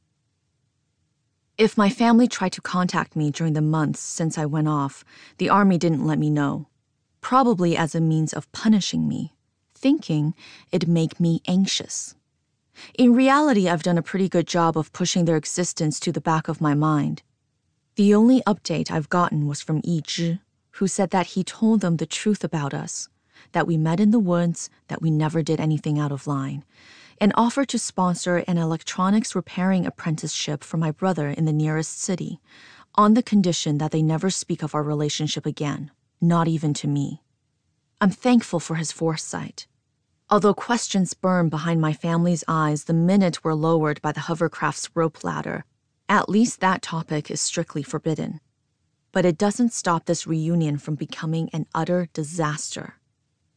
If my family tried to contact me during the months since I went off, the army didn't let me know, probably as a means of punishing me, thinking it'd make me anxious. In reality, I've done a pretty good job of pushing their existence to the back of my mind. The only update I've gotten was from Yi Zhi, who said that he told them the truth about us, that we met in the woods, that we never did anything out of line, and offered to sponsor an electronics repairing apprenticeship for my brother in the nearest city, on the condition that they never speak of our relationship again, not even to me. I'm thankful for his foresight. Although questions burn behind my family's eyes the minute we're lowered by the hovercraft's rope ladder, at least that topic is strictly forbidden. But it doesn't stop this reunion from becoming an utter disaster.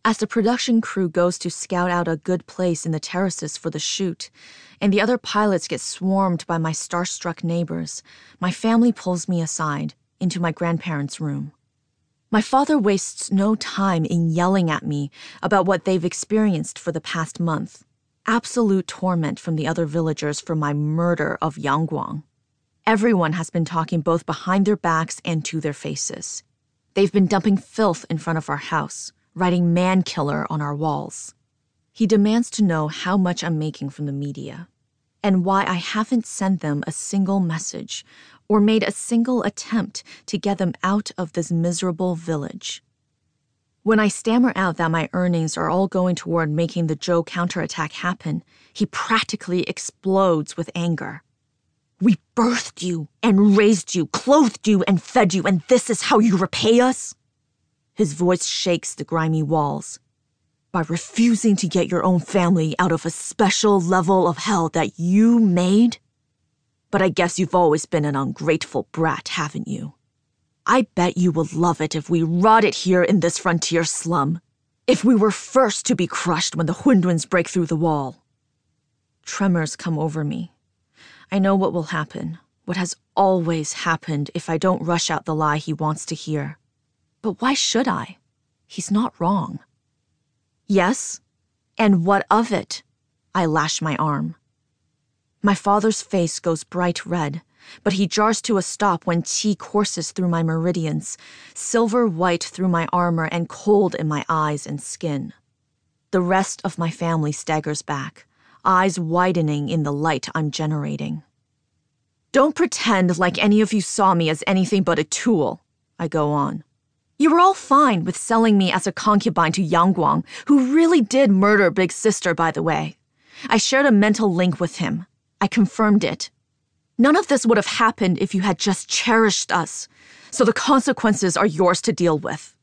As the production crew goes to scout out a good place in the terraces for the shoot, and the other pilots get swarmed by my starstruck neighbors, my family pulls me aside into my grandparents' room. My father wastes no time in yelling at me about what they've experienced for the past month. Absolute torment from the other villagers for my murder of Yang Guang. Everyone has been talking both behind their backs and to their faces. They've been dumping filth in front of our house, writing "man killer" on our walls. He demands to know how much I'm making from the media, and why I haven't sent them a single message or made a single attempt to get them out of this miserable village. When I stammer out that my earnings are all going toward making the Zhou counterattack happen, he practically explodes with anger. We birthed you and raised you, clothed you and fed you, and this is how you repay us? His voice shakes the grimy walls. By refusing to get your own family out of a special level of hell that you made? But I guess you've always been an ungrateful brat, haven't you? I bet you would love it if we rotted here in this frontier slum. If we were first to be crushed when the Hunduns break through the wall. Tremors come over me. I know what will happen, what has always happened if I don't rush out the lie he wants to hear. But why should I? He's not wrong. Yes? And what of it? I lash my arm. My father's face goes bright red, but he jars to a stop when qi courses through my meridians, silver white through my armor and cold in my eyes and skin. The rest of my family staggers back, eyes widening in the light I'm generating. Don't pretend like any of you saw me as anything but a tool, I go on. You were all fine with selling me as a concubine to Yang Guang, who really did murder Big Sister, by the way. I shared a mental link with him. I confirmed it. None of this would have happened if you had just cherished us, so the consequences are yours to deal with.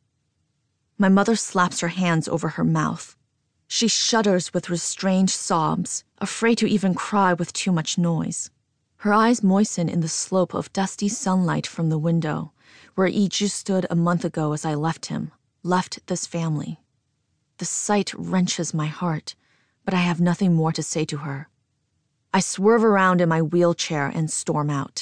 My mother slaps her hands over her mouth. She shudders with restrained sobs, afraid to even cry with too much noise. Her eyes moisten in the slope of dusty sunlight from the window, where Yizhi stood a month ago as I left him, left this family. The sight wrenches my heart, but I have nothing more to say to her. I swerve around in my wheelchair and storm out.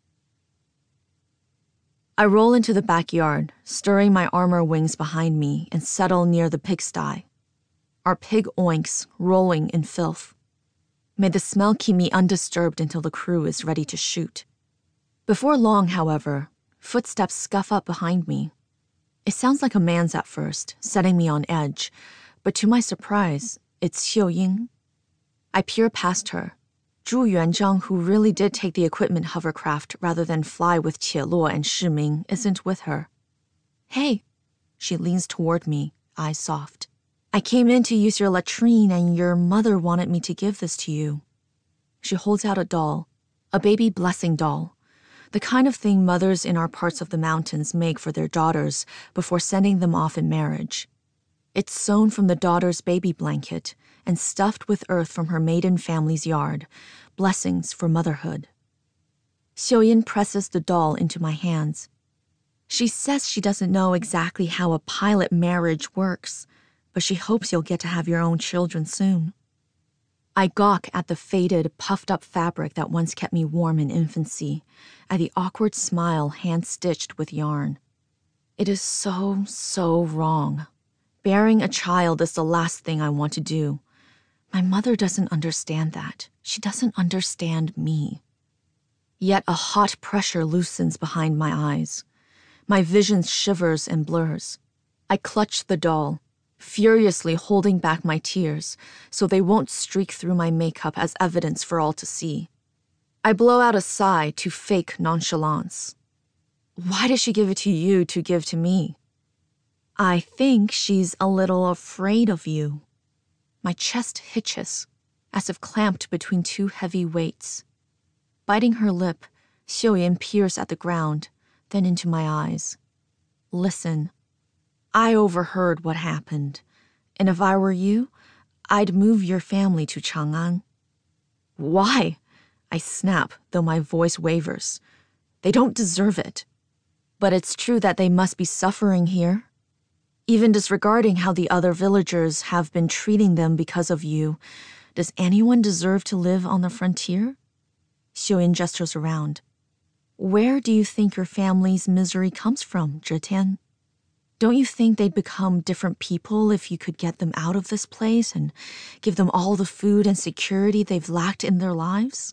I roll into the backyard, stirring my armor wings behind me, and settle near the pigsty. Our pig oinks, rolling in filth. May the smell keep me undisturbed until the crew is ready to shoot. Before long, however, footsteps scuff up behind me. It sounds like a man's at first, setting me on edge, but to my surprise, it's Xiu Ying. I peer past her. Zhu Yuanzhang, who really did take the equipment hovercraft rather than fly with Qie Luo and Shi Ming, isn't with her. Hey, she leans toward me, eyes soft. I came in to use your latrine and your mother wanted me to give this to you. She holds out a doll, a baby blessing doll, the kind of thing mothers in our parts of the mountains make for their daughters before sending them off in marriage. It's sewn from the daughter's baby blanket and stuffed with earth from her maiden family's yard, blessings for motherhood. Xiuyin presses the doll into my hands. She says she doesn't know exactly how a pilot marriage works, but she hopes you'll get to have your own children soon. I gawk at the faded, puffed-up fabric that once kept me warm in infancy, at the awkward smile hand-stitched with yarn. It is so wrong. Bearing a child is the last thing I want to do. My mother doesn't understand that. She doesn't understand me. Yet a hot pressure loosens behind my eyes. My vision shivers and blurs. I clutch the doll, furiously holding back my tears so they won't streak through my makeup as evidence for all to see. I blow out a sigh to fake nonchalance. Why did she give it to you to give to me? I think she's a little afraid of you. My chest hitches, as if clamped between two heavy weights. Biting her lip, Xiuyin peers at the ground, then into my eyes. Listen. I overheard what happened, and if I were you, I'd move your family to Chang'an. Why? I snap, though my voice wavers. They don't deserve it. But it's true that they must be suffering here. Even disregarding how the other villagers have been treating them because of you, does anyone deserve to live on the frontier? Xiuyin gestures around. Where do you think your family's misery comes from, Zhetian? Don't you think they'd become different people if you could get them out of this place and give them all the food and security they've lacked in their lives?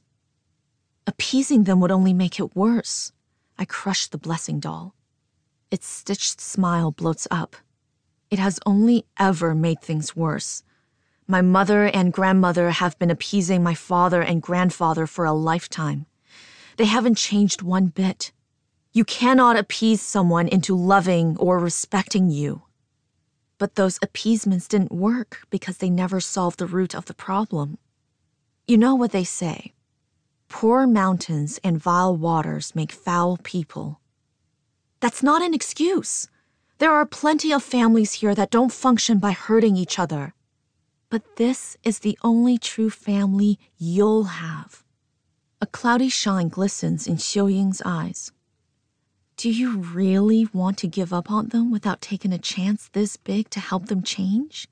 Appeasing them would only make it worse. I crush the blessing doll. Its stitched smile bloats up. It has only ever made things worse. My mother and grandmother have been appeasing my father and grandfather for a lifetime. They haven't changed one bit. You cannot appease someone into loving or respecting you. But those appeasements didn't work because they never solved the root of the problem. You know what they say. Poor mountains and vile waters make foul people. That's not an excuse. There are plenty of families here that don't function by hurting each other. But this is the only true family you'll have. A cloudy shine glistens in Xiuying's eyes. Do you really want to give up on them without taking a chance this big to help them change?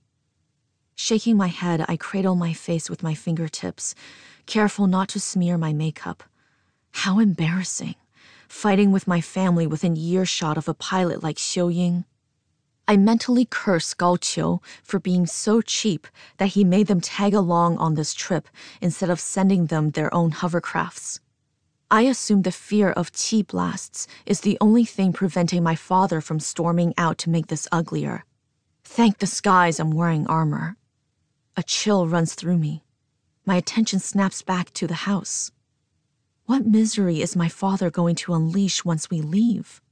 Shaking my head, I cradle my face with my fingertips, careful not to smear my makeup. How embarrassing, fighting with my family within earshot of a pilot like Xiuying. I mentally curse Gao Qiu for being so cheap that he made them tag along on this trip instead of sending them their own hovercrafts. I assume the fear of chi blasts is the only thing preventing my father from storming out to make this uglier. Thank the skies I'm wearing armor. A chill runs through me. My attention snaps back to the house. What misery is my father going to unleash once we leave?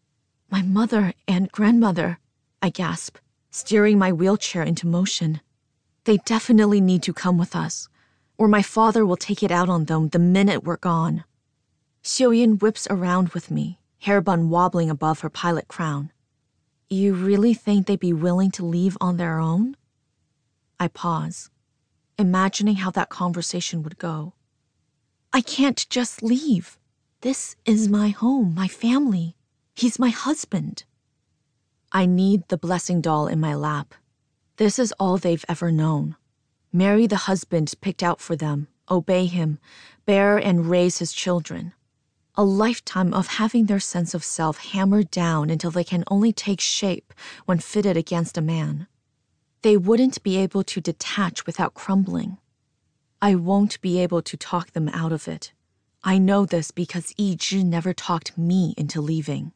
My mother and grandmother, I gasp, steering my wheelchair into motion. They definitely need to come with us, or my father will take it out on them the minute we're gone. Xiuyin whips around with me, hair bun wobbling above her pilot crown. You really think they'd be willing to leave on their own? I pause, imagining how that conversation would go. I can't just leave. This is my home, my family. He's my husband. I need the blessing doll in my lap. This is all they've ever known. Marry the husband picked out for them, obey him, bear and raise his children. A lifetime of having their sense of self hammered down until they can only take shape when fitted against a man. They wouldn't be able to detach without crumbling. I won't be able to talk them out of it. I know this because Yi Zhi never talked me into leaving.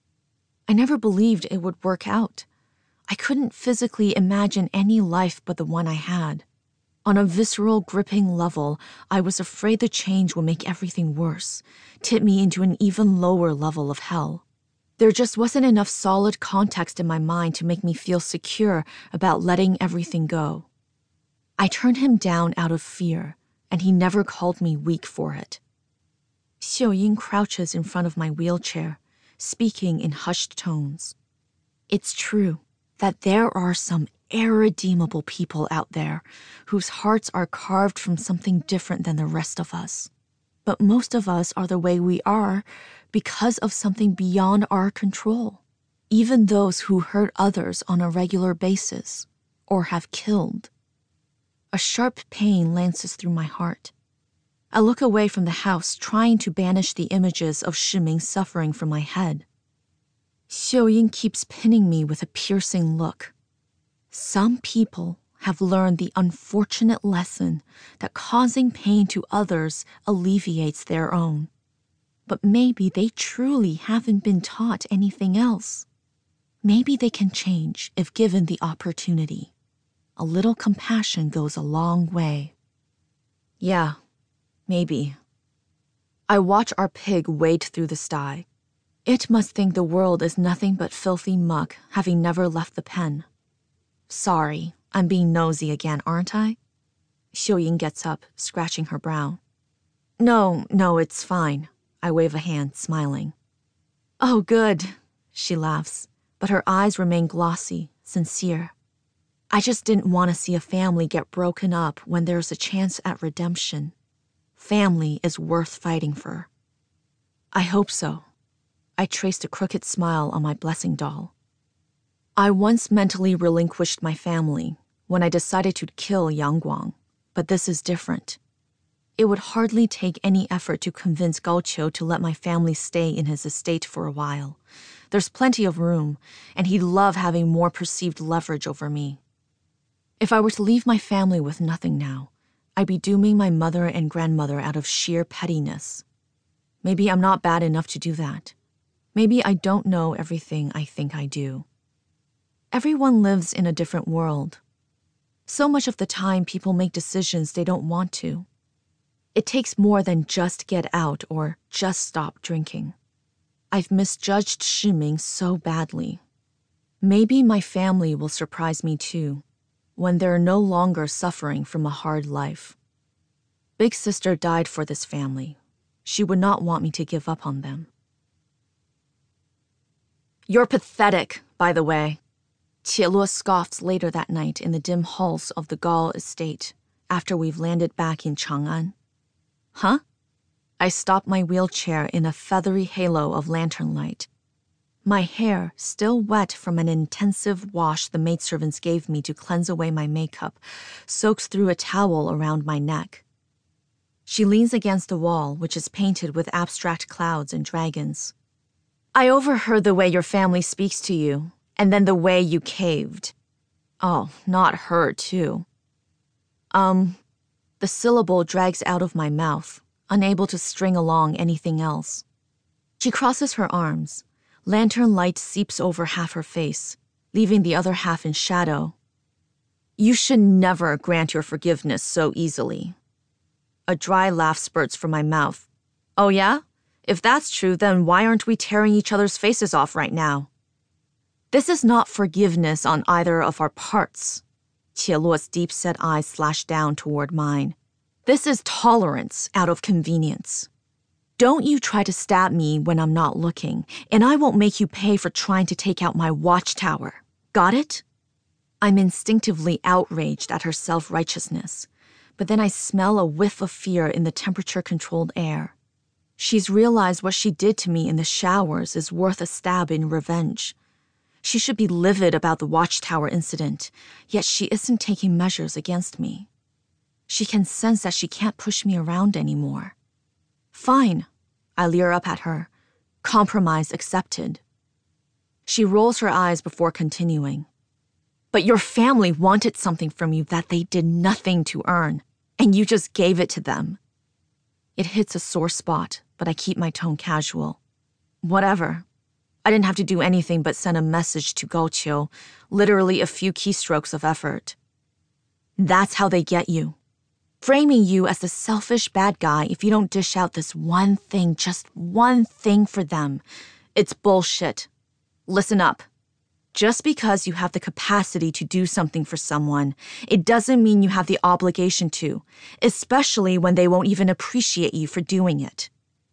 I never believed it would work out. I couldn't physically imagine any life but the one I had. On a visceral, gripping level, I was afraid the change would make everything worse, tip me into an even lower level of hell. There just wasn't enough solid context in my mind to make me feel secure about letting everything go. I turned him down out of fear, and he never called me weak for it. Xiuying crouches in front of my wheelchair, speaking in hushed tones. It's true that there are some irredeemable people out there whose hearts are carved from something different than the rest of us. But most of us are the way we are because of something beyond our control, even those who hurt others on a regular basis or have killed. A sharp pain lances through my heart. I look away from the house, trying to banish the images of Shiming's suffering from my head. Xiuyin keeps pinning me with a piercing look. Some people have learned the unfortunate lesson that causing pain to others alleviates their own. But maybe they truly haven't been taught anything else. Maybe they can change if given the opportunity. A little compassion goes a long way. Yeah, maybe. I watch our pig wade through the sty. It must think the world is nothing but filthy muck, having never left the pen. Sorry, I'm being nosy again, aren't I? Xiuyin gets up, scratching her brow. No, it's fine. I wave a hand, smiling. Oh, good, she laughs, but her eyes remain glossy, sincere. I just didn't want to see a family get broken up when there's a chance at redemption. Family is worth fighting for. I hope so. I traced a crooked smile on my blessing doll. I once mentally relinquished my family when I decided to kill Yang Guang, but this is different. It would hardly take any effort to convince Gao Qiu to let my family stay in his estate for a while. There's plenty of room, and he'd love having more perceived leverage over me. If I were to leave my family with nothing now, I'd be dooming my mother and grandmother out of sheer pettiness. Maybe I'm not bad enough to do that. Maybe I don't know everything I think I do. Everyone lives in a different world. So much of the time, people make decisions they don't want to. It takes more than just get out or just stop drinking. I've misjudged Shiming so badly. Maybe my family will surprise me too, when they're no longer suffering from a hard life. Big sister died for this family. She would not want me to give up on them. You're pathetic, by the way. Qie Luo scoffed later that night in the dim halls of the Gao estate after we've landed back in Chang'an. Huh? I stopped my wheelchair in a feathery halo of lantern light. My hair, still wet from an intensive wash the maidservants gave me to cleanse away my makeup, soaked through a towel around my neck. She leans against the wall, which is painted with abstract clouds and dragons. I overheard the way your family speaks to you, and then the way you caved. Oh, not her, too. The syllable drags out of my mouth, unable to string along anything else. She crosses her arms. Lantern light seeps over half her face, leaving the other half in shadow. You should never grant your forgiveness so easily. A dry laugh spurts from my mouth. Oh yeah? If that's true, then why aren't we tearing each other's faces off right now? This is not forgiveness on either of our parts. Qie Luo's deep-set eyes slashed down toward mine. This is tolerance out of convenience. Don't you try to stab me when I'm not looking, and I won't make you pay for trying to take out my watchtower. Got it? I'm instinctively outraged at her self-righteousness, but then I smell a whiff of fear in the temperature-controlled air. She's realized what she did to me in the showers is worth a stab in revenge. She should be livid about the watchtower incident, yet she isn't taking measures against me. She can sense that she can't push me around anymore. Fine, I leer up at her. Compromise accepted. She rolls her eyes before continuing. But your family wanted something from you that they did nothing to earn, and you just gave it to them. It hits a sore spot, but I keep my tone casual. Whatever. I didn't have to do anything but send a message to Gao Qiu, literally a few keystrokes of effort. That's how they get you. Framing you as the selfish bad guy if you don't dish out this one thing, just one thing for them. It's bullshit. Listen up. Just because you have the capacity to do something for someone, it doesn't mean you have the obligation to, especially when they won't even appreciate you for doing it.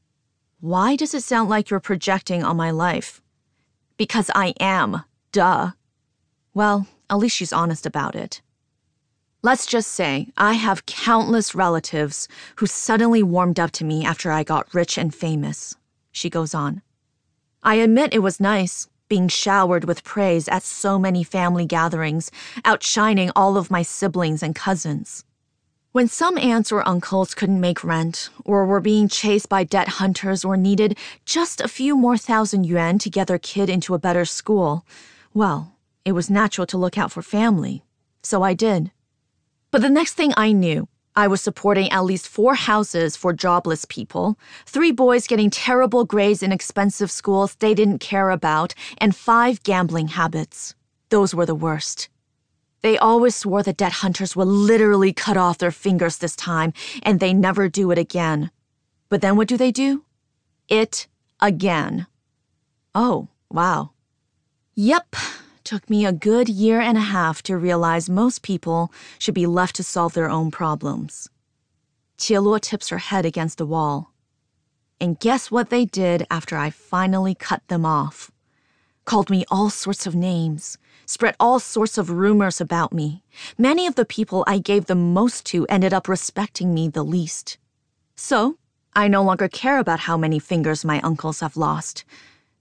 Why does it sound like you're projecting on my life? Because I am, duh. Well, at least she's honest about it. Let's just say I have countless relatives who suddenly warmed up to me after I got rich and famous, she goes on. I admit it was nice, being showered with praise at so many family gatherings, outshining all of my siblings and cousins. When some aunts or uncles couldn't make rent, or were being chased by debt hunters or needed just a few more $1,000 to get their kid into a better school, well, it was natural to look out for family, so I did. But the next thing I knew, I was supporting at least 4 houses for jobless people, 3 boys getting terrible grades in expensive schools they didn't care about, and 5 gambling habits. Those were the worst. They always swore the debt hunters would literally cut off their fingers this time, and they never do it again. But then what do? It again. Oh, wow. Yep. Took me a good 1.5 years to realize most people should be left to solve their own problems. Qie Luo tips her head against the wall. And guess what they did after I finally cut them off? Called me all sorts of names, spread all sorts of rumors about me. Many of the people I gave the most to ended up respecting me the least. So, I no longer care about how many fingers my uncles have lost.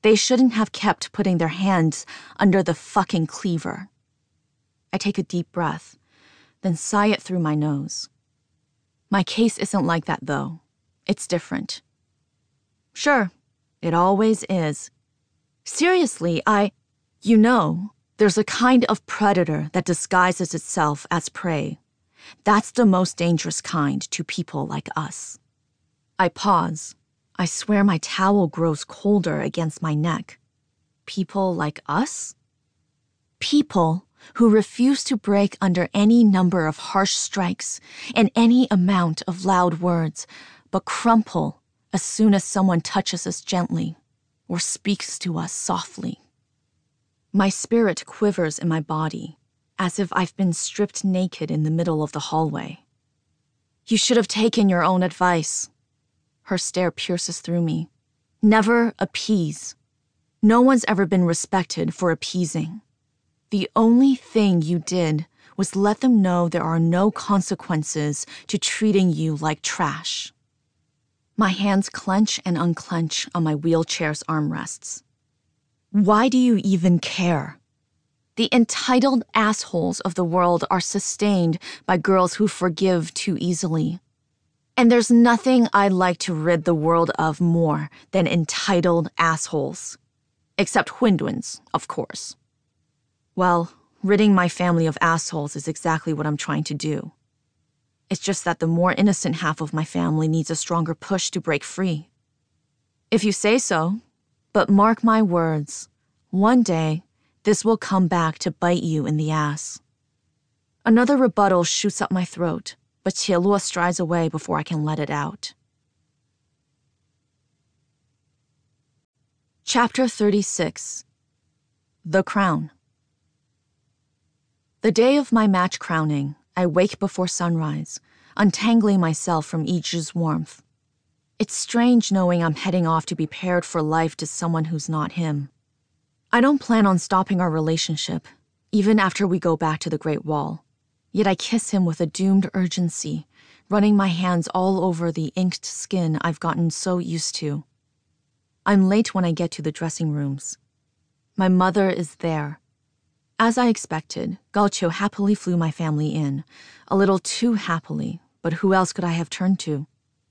They shouldn't have kept putting their hands under the fucking cleaver. I take a deep breath, then sigh it through my nose. My case isn't like that, though. It's different. Sure, it always is. Seriously, there's a kind of predator that disguises itself as prey. That's the most dangerous kind to people like us. I pause. I swear my towel grows colder against my neck. People like us? People who refuse to break under any number of harsh strikes and any amount of loud words, but crumple as soon as someone touches us gently or speaks to us softly. My spirit quivers in my body, as if I've been stripped naked in the middle of the hallway. You should have taken your own advice. Her stare pierces through me. Never appease. No one's ever been respected for appeasing. The only thing you did was let them know there are no consequences to treating you like trash. My hands clench and unclench on my wheelchair's armrests. Why do you even care? The entitled assholes of the world are sustained by girls who forgive too easily. And there's nothing I'd like to rid the world of more than entitled assholes. Except Huinduns, of course. Well, ridding my family of assholes is exactly what I'm trying to do. It's just that the more innocent half of my family needs a stronger push to break free. If you say so, but mark my words, one day, this will come back to bite you in the ass. Another rebuttal shoots up my throat, but Qieluo strides away before I can let it out. Chapter 36. The Crown. The day of my match crowning, I wake before sunrise, untangling myself from Yiju's warmth. It's strange knowing I'm heading off to be paired for life to someone who's not him. I don't plan on stopping our relationship, even after we go back to the Great Wall. Yet I kiss him with a doomed urgency, running my hands all over the inked skin I've gotten so used to. I'm late when I get to the dressing rooms. My mother is there. As I expected, Gaoqiu happily flew my family in, a little too happily, but who else could I have turned to?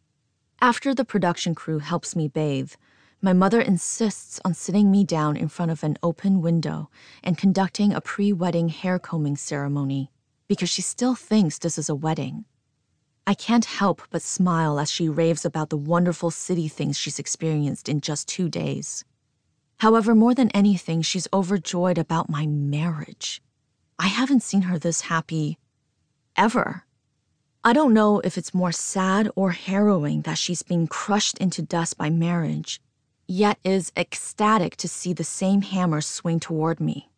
After the production crew helps me bathe, my mother insists on sitting me down in front of an open window and conducting a pre-wedding hair combing ceremony, because she still thinks this is a wedding. I can't help but smile as she raves about the wonderful city things she's experienced in just 2 days. However, more than anything, she's overjoyed about my marriage. I haven't seen her this happy ever. I don't know if it's more sad or harrowing that she's being crushed into dust by marriage, yet is ecstatic to see the same hammer swing toward me.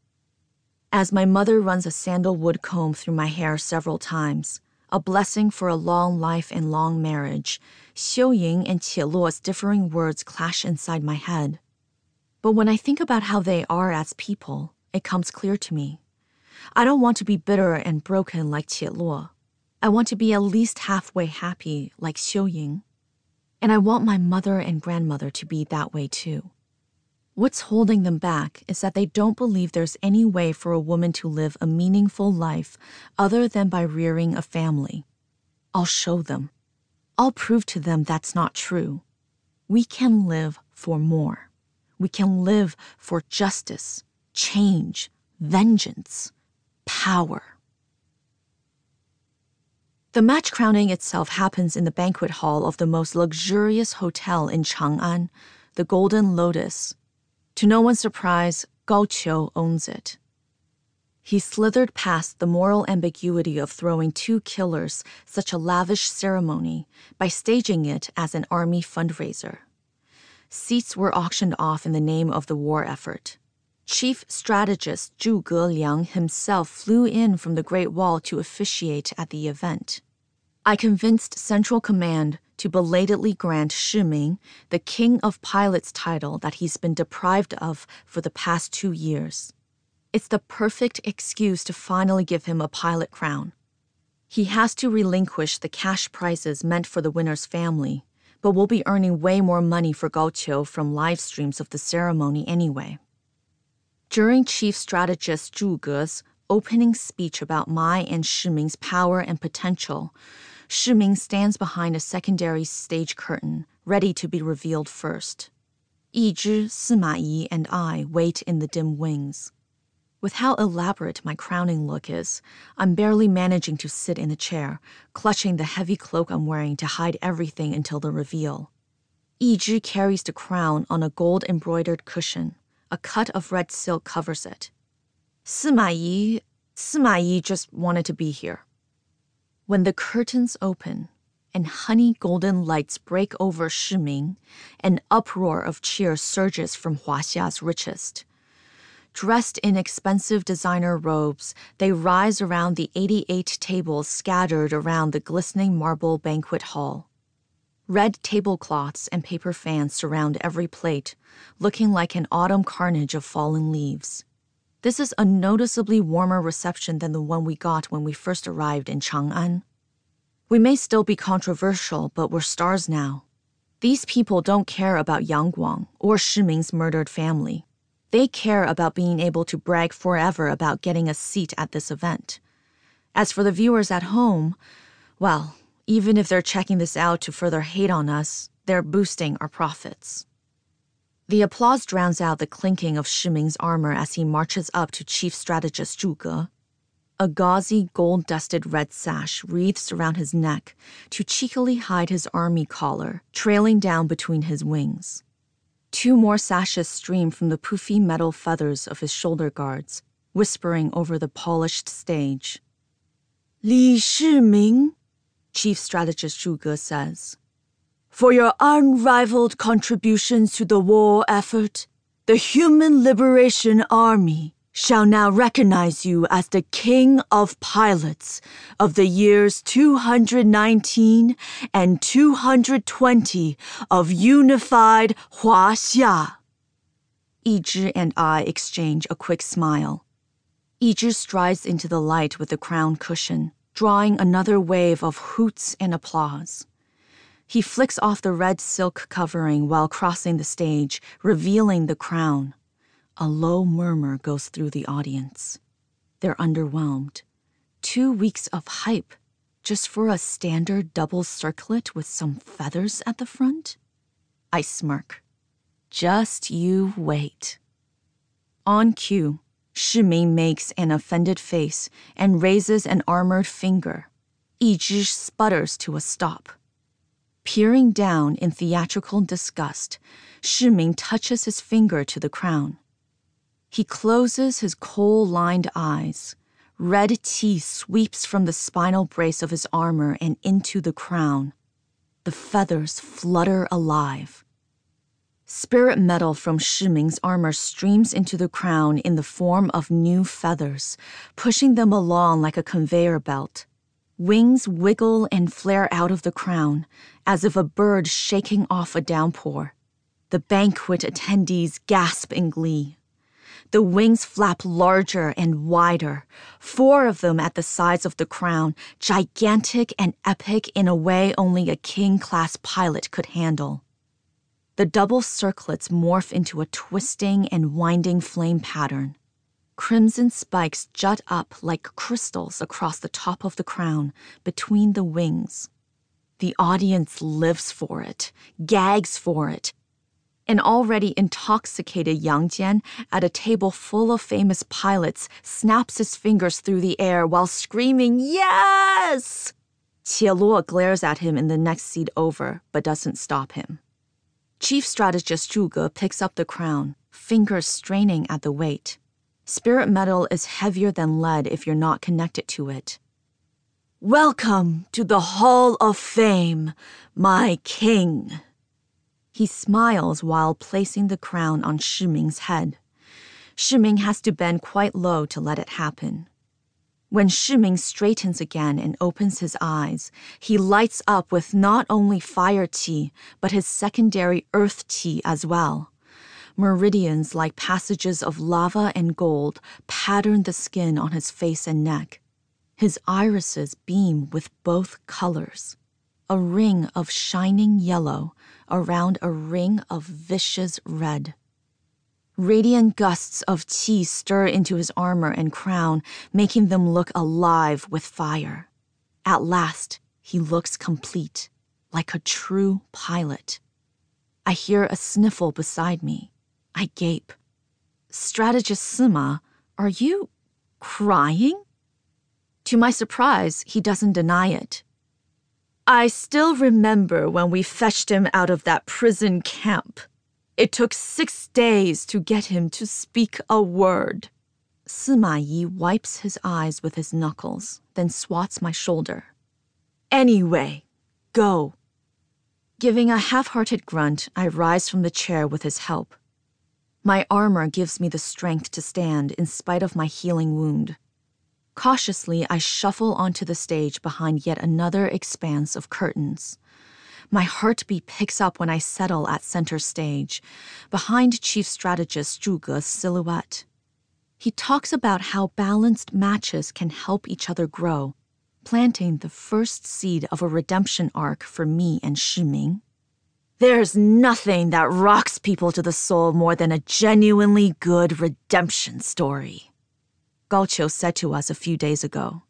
As my mother runs a sandalwood comb through my hair several times, a blessing for a long life and long marriage, Xiu Ying and Qieluo's differing words clash inside my head. But when I think about how they are as people, it comes clear to me. I don't want to be bitter and broken like Qieluo. I want to be at least halfway happy like Xiu Ying. And I want my mother and grandmother to be that way too. What's holding them back is that they don't believe there's any way for a woman to live a meaningful life other than by rearing a family. I'll show them. I'll prove to them that's not true. We can live for more. We can live for justice, change, vengeance, power. The match crowning itself happens in the banquet hall of the most luxurious hotel in Chang'an, the Golden Lotus. To no one's surprise, Gaoqiu owns it. He slithered past the moral ambiguity of throwing 2 killers such a lavish ceremony by staging it as an army fundraiser. Seats were auctioned off in the name of the war effort. Chief strategist Zhuge Liang himself flew in from the Great Wall to officiate at the event. I convinced Central Command to belatedly grant Shiming the King of Pilots title that he's been deprived of for the past 2 years. It's the perfect excuse to finally give him a pilot crown. He has to relinquish the cash prizes meant for the winner's family, but we'll be earning way more money for Gaoqiu from live streams of the ceremony anyway. During Chief Strategist Zhu Ge's opening speech about Mai and Shiming's power and potential, Shiming stands behind a secondary stage curtain, ready to be revealed first. Yizhi, Sima Yi, and I wait in the dim wings. With how elaborate my crowning look is, I'm barely managing to sit in a chair, clutching the heavy cloak I'm wearing to hide everything until the reveal. Yizhi carries the crown on a gold-embroidered cushion. A cut of red silk covers it. Sima Yi just wanted to be here. When the curtains open and honey golden lights break over Shiming, an uproar of cheers surges from Huaxia's richest. Dressed in expensive designer robes, they rise around the 88 tables scattered around the glistening marble banquet hall. Red tablecloths and paper fans surround every plate, looking like an autumn carnage of fallen leaves. This is a noticeably warmer reception than the one we got when we first arrived in Chang'an. We may still be controversial, but we're stars now. These people don't care about Yang Guang or Shiming's murdered family. They care about being able to brag forever about getting a seat at this event. As for the viewers at home, well, even if they're checking this out to further hate on us, they're boosting our profits. The applause drowns out the clinking of Shiming's armor as he marches up to Chief Strategist Zhu Ge. A gauzy, gold-dusted red sash wreathes around his neck to cheekily hide his army collar, trailing down between his wings. 2 more sashes stream from the poofy metal feathers of his shoulder guards, whispering over the polished stage. Li Shiming, Chief Strategist Zhu Ge says, for your unrivaled contributions to the war effort, the Human Liberation Army shall now recognize you as the King of Pilots of the years 219 and 220 of unified Huaxia. Yizhi and I exchange a quick smile. Yizhi strides into the light with the crown cushion, drawing another wave of hoots and applause. He flicks off the red silk covering while crossing the stage, revealing the crown. A low murmur goes through the audience. They're underwhelmed. 2 weeks of hype just for a standard double circlet with some feathers at the front? I smirk. Just you wait. On cue, Shiming makes an offended face and raises an armored finger. Yizhi sputters to a stop. Peering down in theatrical disgust, Shiming touches his finger to the crown. He closes his coal-lined eyes. Red tea sweeps from the spinal brace of his armor and into the crown. The feathers flutter alive. Spirit metal from Shiming's armor streams into the crown in the form of new feathers, pushing them along like a conveyor belt. Wings wiggle and flare out of the crown, as if a bird shaking off a downpour. The banquet attendees gasp in glee. The wings flap larger and wider, 4 of them at the sides of the crown, gigantic and epic in a way only a king-class pilot could handle. The double circlets morph into a twisting and winding flame pattern. Crimson spikes jut up like crystals across the top of the crown, between the wings. The audience lives for it, gags for it. An already intoxicated Yang Jian at a table full of famous pilots snaps his fingers through the air while screaming, "Yes!" Qie Luo glares at him in the next seat over, but doesn't stop him. Chief Strategist Zhu Ge picks up the crown, fingers straining at the weight. Spirit metal is heavier than lead if you're not connected to it. "Welcome to the Hall of Fame, my king." He smiles while placing the crown on Shiming's head. Shiming has to bend quite low to let it happen. When Shiming straightens again and opens his eyes, he lights up with not only fire tea, but his secondary earth tea as well. Meridians like passages of lava and gold pattern the skin on his face and neck. His irises beam with both colors. a ring of shining yellow around a ring of vicious red. Radiant gusts of qi stir into his armor and crown, making them look alive with fire. At last, he looks complete, like a true pilot. I hear a sniffle beside me. I gape. Strategist Sima, are you crying? To my surprise, he doesn't deny it. I still remember when we fetched him out of that prison camp. It took 6 days to get him to speak a word. Sima Yi wipes his eyes with his knuckles, then swats my shoulder. Anyway, go. Giving a half-hearted grunt, I rise from the chair with his help. My armor gives me the strength to stand in spite of my healing wound. Cautiously, I shuffle onto the stage behind yet another expanse of curtains. My heartbeat picks up when I settle at center stage, behind Chief Strategist Zhuge's silhouette. He talks about how balanced matches can help each other grow, planting the first seed of a redemption arc for me and Shiming. There's nothing that rocks people to the soul more than a genuinely good redemption story, Gao Qiu said to us a few days ago.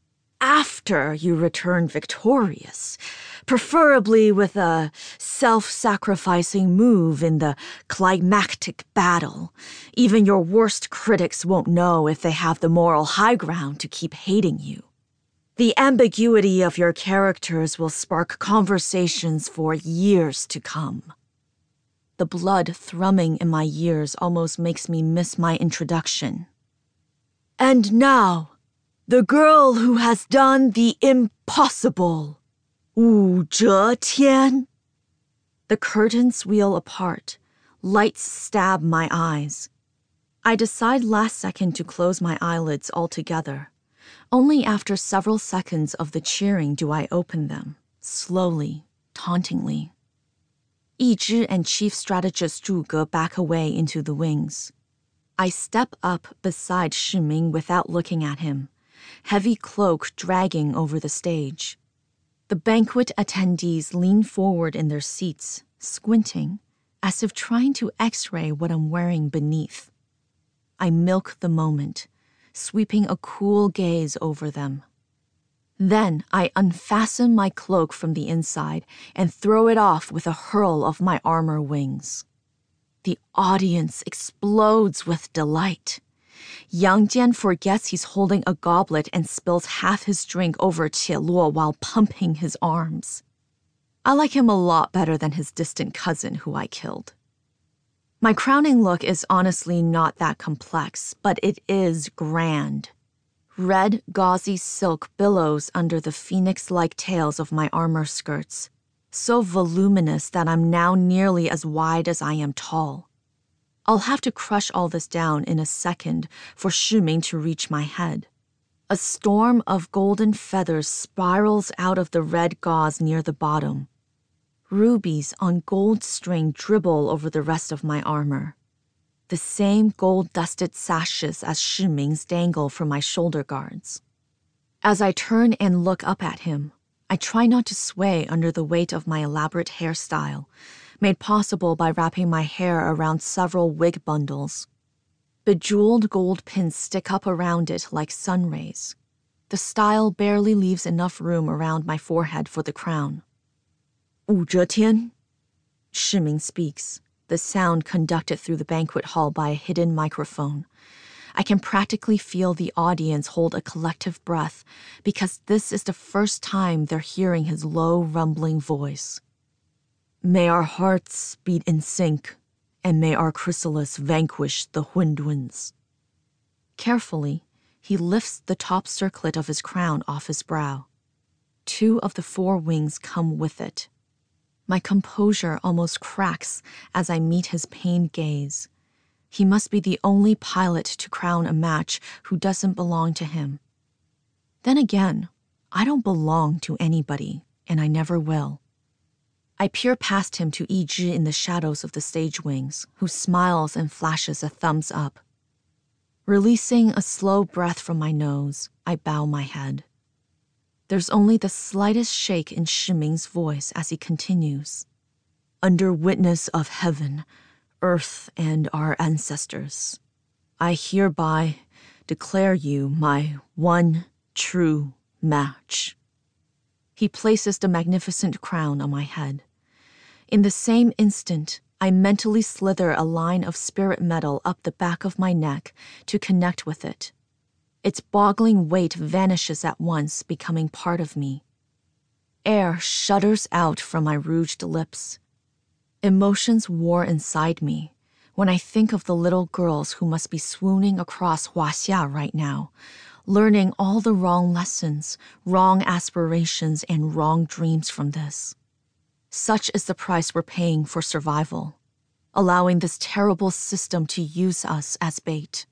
After you return victorious, preferably with a self-sacrificing move in the climactic battle, even your worst critics won't know if they have the moral high ground to keep hating you. The ambiguity of your characters will spark conversations for years to come. The blood thrumming in my ears almost makes me miss my introduction. And now, the girl who has done the impossible, Wu Zhetian. The curtains wheel apart. Lights stab my eyes. I decide last second to close my eyelids altogether. Only after several seconds of the cheering do I open them, slowly, tauntingly. Yi Zhi and Chief Strategist Zhuge back away into the wings. I step up beside Shiming without looking at him, heavy cloak dragging over the stage. The banquet attendees lean forward in their seats, squinting, as if trying to x-ray what I'm wearing beneath. I milk the moment, sweeping a cool gaze over them. Then I unfasten my cloak from the inside and throw it off with a hurl of my armor wings. The audience explodes with delight. Yang Jian forgets he's holding a goblet and spills half his drink over Qie Luo while pumping his arms. I like him a lot better than his distant cousin who I killed. My crowning look is honestly not that complex, but it is grand. Red, gauzy silk billows under the phoenix-like tails of my armor skirts, so voluminous that I'm now nearly as wide as I am tall. I'll have to crush all this down in a second for Shiming to reach my head. A storm of golden feathers spirals out of the red gauze near the bottom. Rubies on gold string dribble over the rest of my armor. The same gold-dusted sashes as Shiming's dangle from my shoulder guards. As I turn and look up at him, I try not to sway under the weight of my elaborate hairstyle, made possible by wrapping my hair around several wig bundles. Bejeweled gold pins stick up around it like sun rays. The style barely leaves enough room around my forehead for the crown. Wu Zhetian, Shiming speaks, the sound conducted through the banquet hall by a hidden microphone. I can practically feel the audience hold a collective breath because this is the first time they're hearing his low, rumbling voice. May our hearts beat in sync, and may our chrysalis vanquish the Hundwins. Carefully, he lifts the top circlet of his crown off his brow. 2 of the 4 wings come with it. My composure almost cracks as I meet his pained gaze. He must be the only pilot to crown a match who doesn't belong to him. Then again, I don't belong to anybody, and I never will. I peer past him to Yi Zhi in the shadows of the stage wings, who smiles and flashes a thumbs up. Releasing a slow breath from my nose, I bow my head. There's only the slightest shake in Shiming's voice as he continues. Under witness of heaven, earth, and our ancestors, I hereby declare you my one true match. He places the magnificent crown on my head. In the same instant, I mentally slither a line of spirit metal up the back of my neck to connect with it. Its boggling weight vanishes at once, becoming part of me. Air shudders out from my rouged lips. Emotions war inside me when I think of the little girls who must be swooning across Huaxia right now, learning all the wrong lessons, wrong aspirations, and wrong dreams from this. Such is the price we're paying for survival, allowing this terrible system to use us as bait.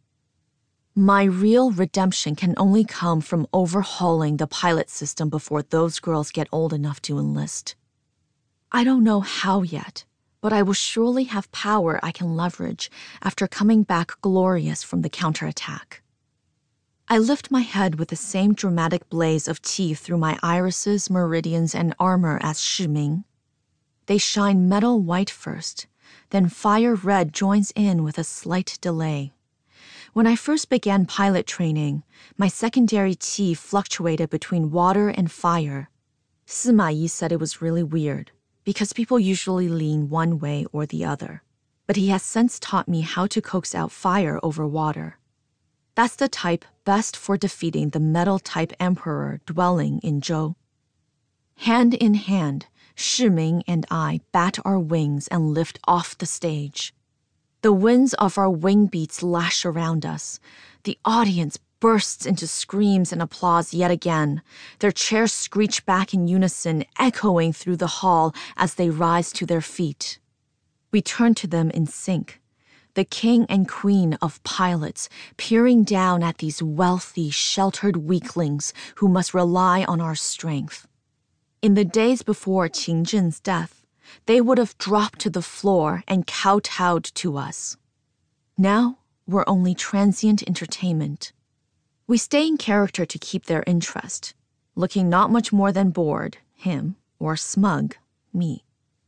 My real redemption can only come from overhauling the pilot system before those girls get old enough to enlist. I don't know how yet, but I will surely have power I can leverage after coming back glorious from the counterattack. I lift my head with the same dramatic blaze of teeth through my irises, meridians, and armor as Shiming. They shine metal white first, then fire red joins in with a slight delay. When I first began pilot training, my secondary Qi fluctuated between water and fire. Sima Yi said it was really weird, because people usually lean one way or the other. But he has since taught me how to coax out fire over water. That's the type best for defeating the metal-type emperor dwelling in Zhou. Hand in hand, Shiming and I bat our wings and lift off the stage. The winds of our wing beats lash around us. The audience bursts into screams and applause yet again. Their chairs screech back in unison, echoing through the hall as they rise to their feet. We turn to them in sync, the king and queen of pilots, peering down at these wealthy, sheltered weaklings who must rely on our strength. In the days before Qin Zhen's death, they would have dropped to the floor and kowtowed to us. Now, we're only transient entertainment. We stay in character to keep their interest, looking not much more than bored, him, or smug, me.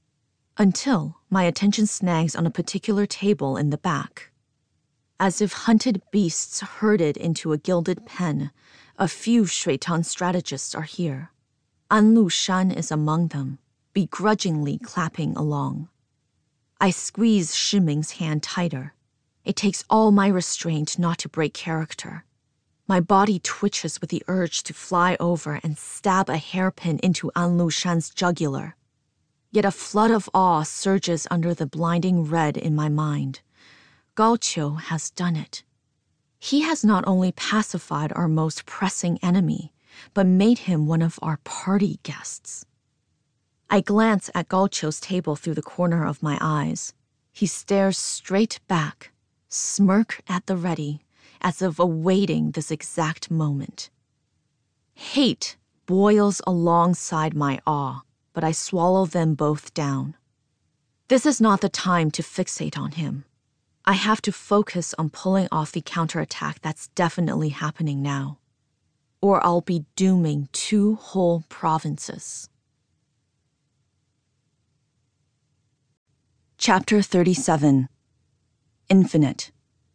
Until my attention snags on a particular table in the back. As if hunted beasts herded into a gilded pen, a few Shuitan strategists are here. Anlu Shan is among them, begrudgingly clapping along. I squeeze Shiming's hand tighter. It takes all my restraint not to break character. My body twitches with the urge to fly over and stab a hairpin into Anlu Shan's jugular. Yet a flood of awe surges under the blinding red in my mind. Gao Qiu has done it. He has not only pacified our most pressing enemy, but made him one of our party guests. I glance at Gao Qiu's table through the corner of my eyes. He stares straight back, smirk at the ready, as if awaiting this exact moment. Hate boils alongside my awe, but I swallow them both down. This is not the time to fixate on him. I have to focus on pulling off the counterattack that's definitely happening now, or I'll be dooming 2 whole provinces. Chapter 37. Infinite.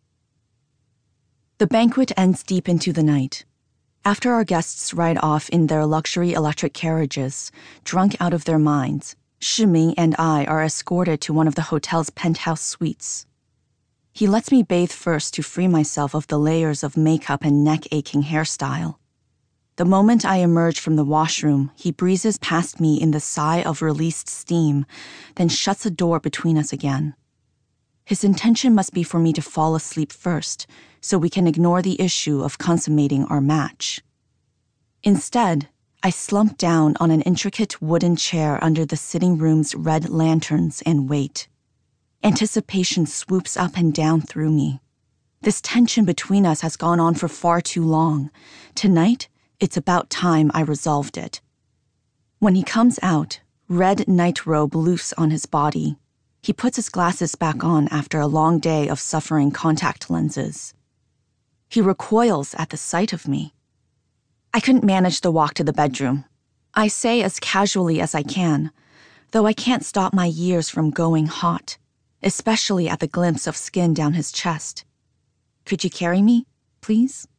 The banquet ends deep into the night. After our guests ride off in their luxury electric carriages, drunk out of their minds, Shiming and I are escorted to one of the hotel's penthouse suites. He lets me bathe first to free myself of the layers of makeup and neck-aching hairstyle. The moment I emerge from the washroom, he breezes past me in the sigh of released steam, then shuts a door between us again. His intention must be for me to fall asleep first, so we can ignore the issue of consummating our match. Instead, I slump down on an intricate wooden chair under the sitting room's red lanterns and wait. Anticipation swoops up and down through me. This tension between us has gone on for far too long. Tonight, it's about time I resolved it. When he comes out, red nightrobe loose on his body, he puts his glasses back on after a long day of suffering contact lenses. He recoils at the sight of me. I couldn't manage the walk to the bedroom. I say as casually as I can, though I can't stop my ears from going hot, especially at the glimpse of skin down his chest. Could you carry me, please?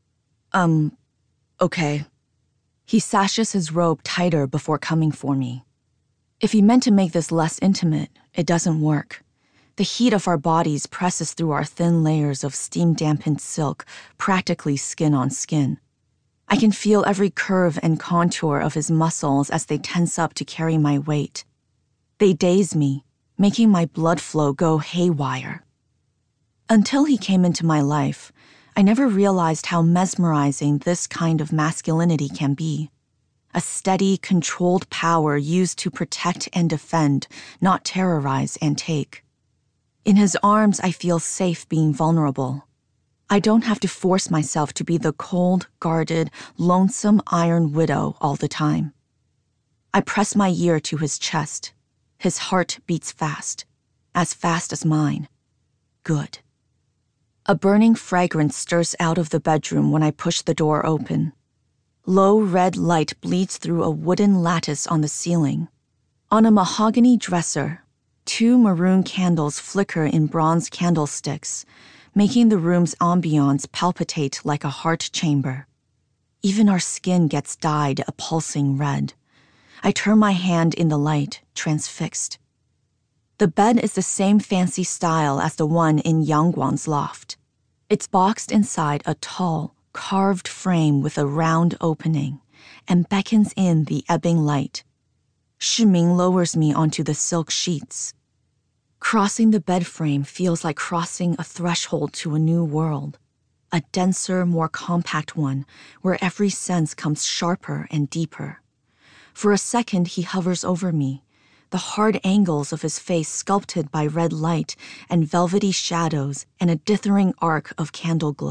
Okay. He sashes his robe tighter before coming for me. If he meant to make this less intimate, it doesn't work. The heat of our bodies presses through our thin layers of steam-dampened silk, practically skin on skin. I can feel every curve and contour of his muscles as they tense up to carry my weight. They daze me, making my blood flow go haywire. Until he came into my life, I never realized how mesmerizing this kind of masculinity can be. A steady, controlled power used to protect and defend, not terrorize and take. In his arms, I feel safe being vulnerable. I don't have to force myself to be the cold, guarded, lonesome iron widow all the time. I press my ear to his chest. His heart beats fast as mine. Good. A burning fragrance stirs out of the bedroom when I push the door open. Low red light bleeds through a wooden lattice on the ceiling. On a mahogany dresser, 2 maroon candles flicker in bronze candlesticks, making the room's ambiance palpitate like a heart chamber. Even our skin gets dyed a pulsing red. I turn my hand in the light, transfixed. The bed is the same fancy style as the one in Yangguang's loft. It's boxed inside a tall, carved frame with a round opening and beckons in the ebbing light. Shiming lowers me onto the silk sheets. Crossing the bed frame feels like crossing a threshold to a new world, a denser, more compact one where every sense comes sharper and deeper. For a second, he hovers over me, the hard angles of his face sculpted by red light and velvety shadows and a dithering arc of candle glow.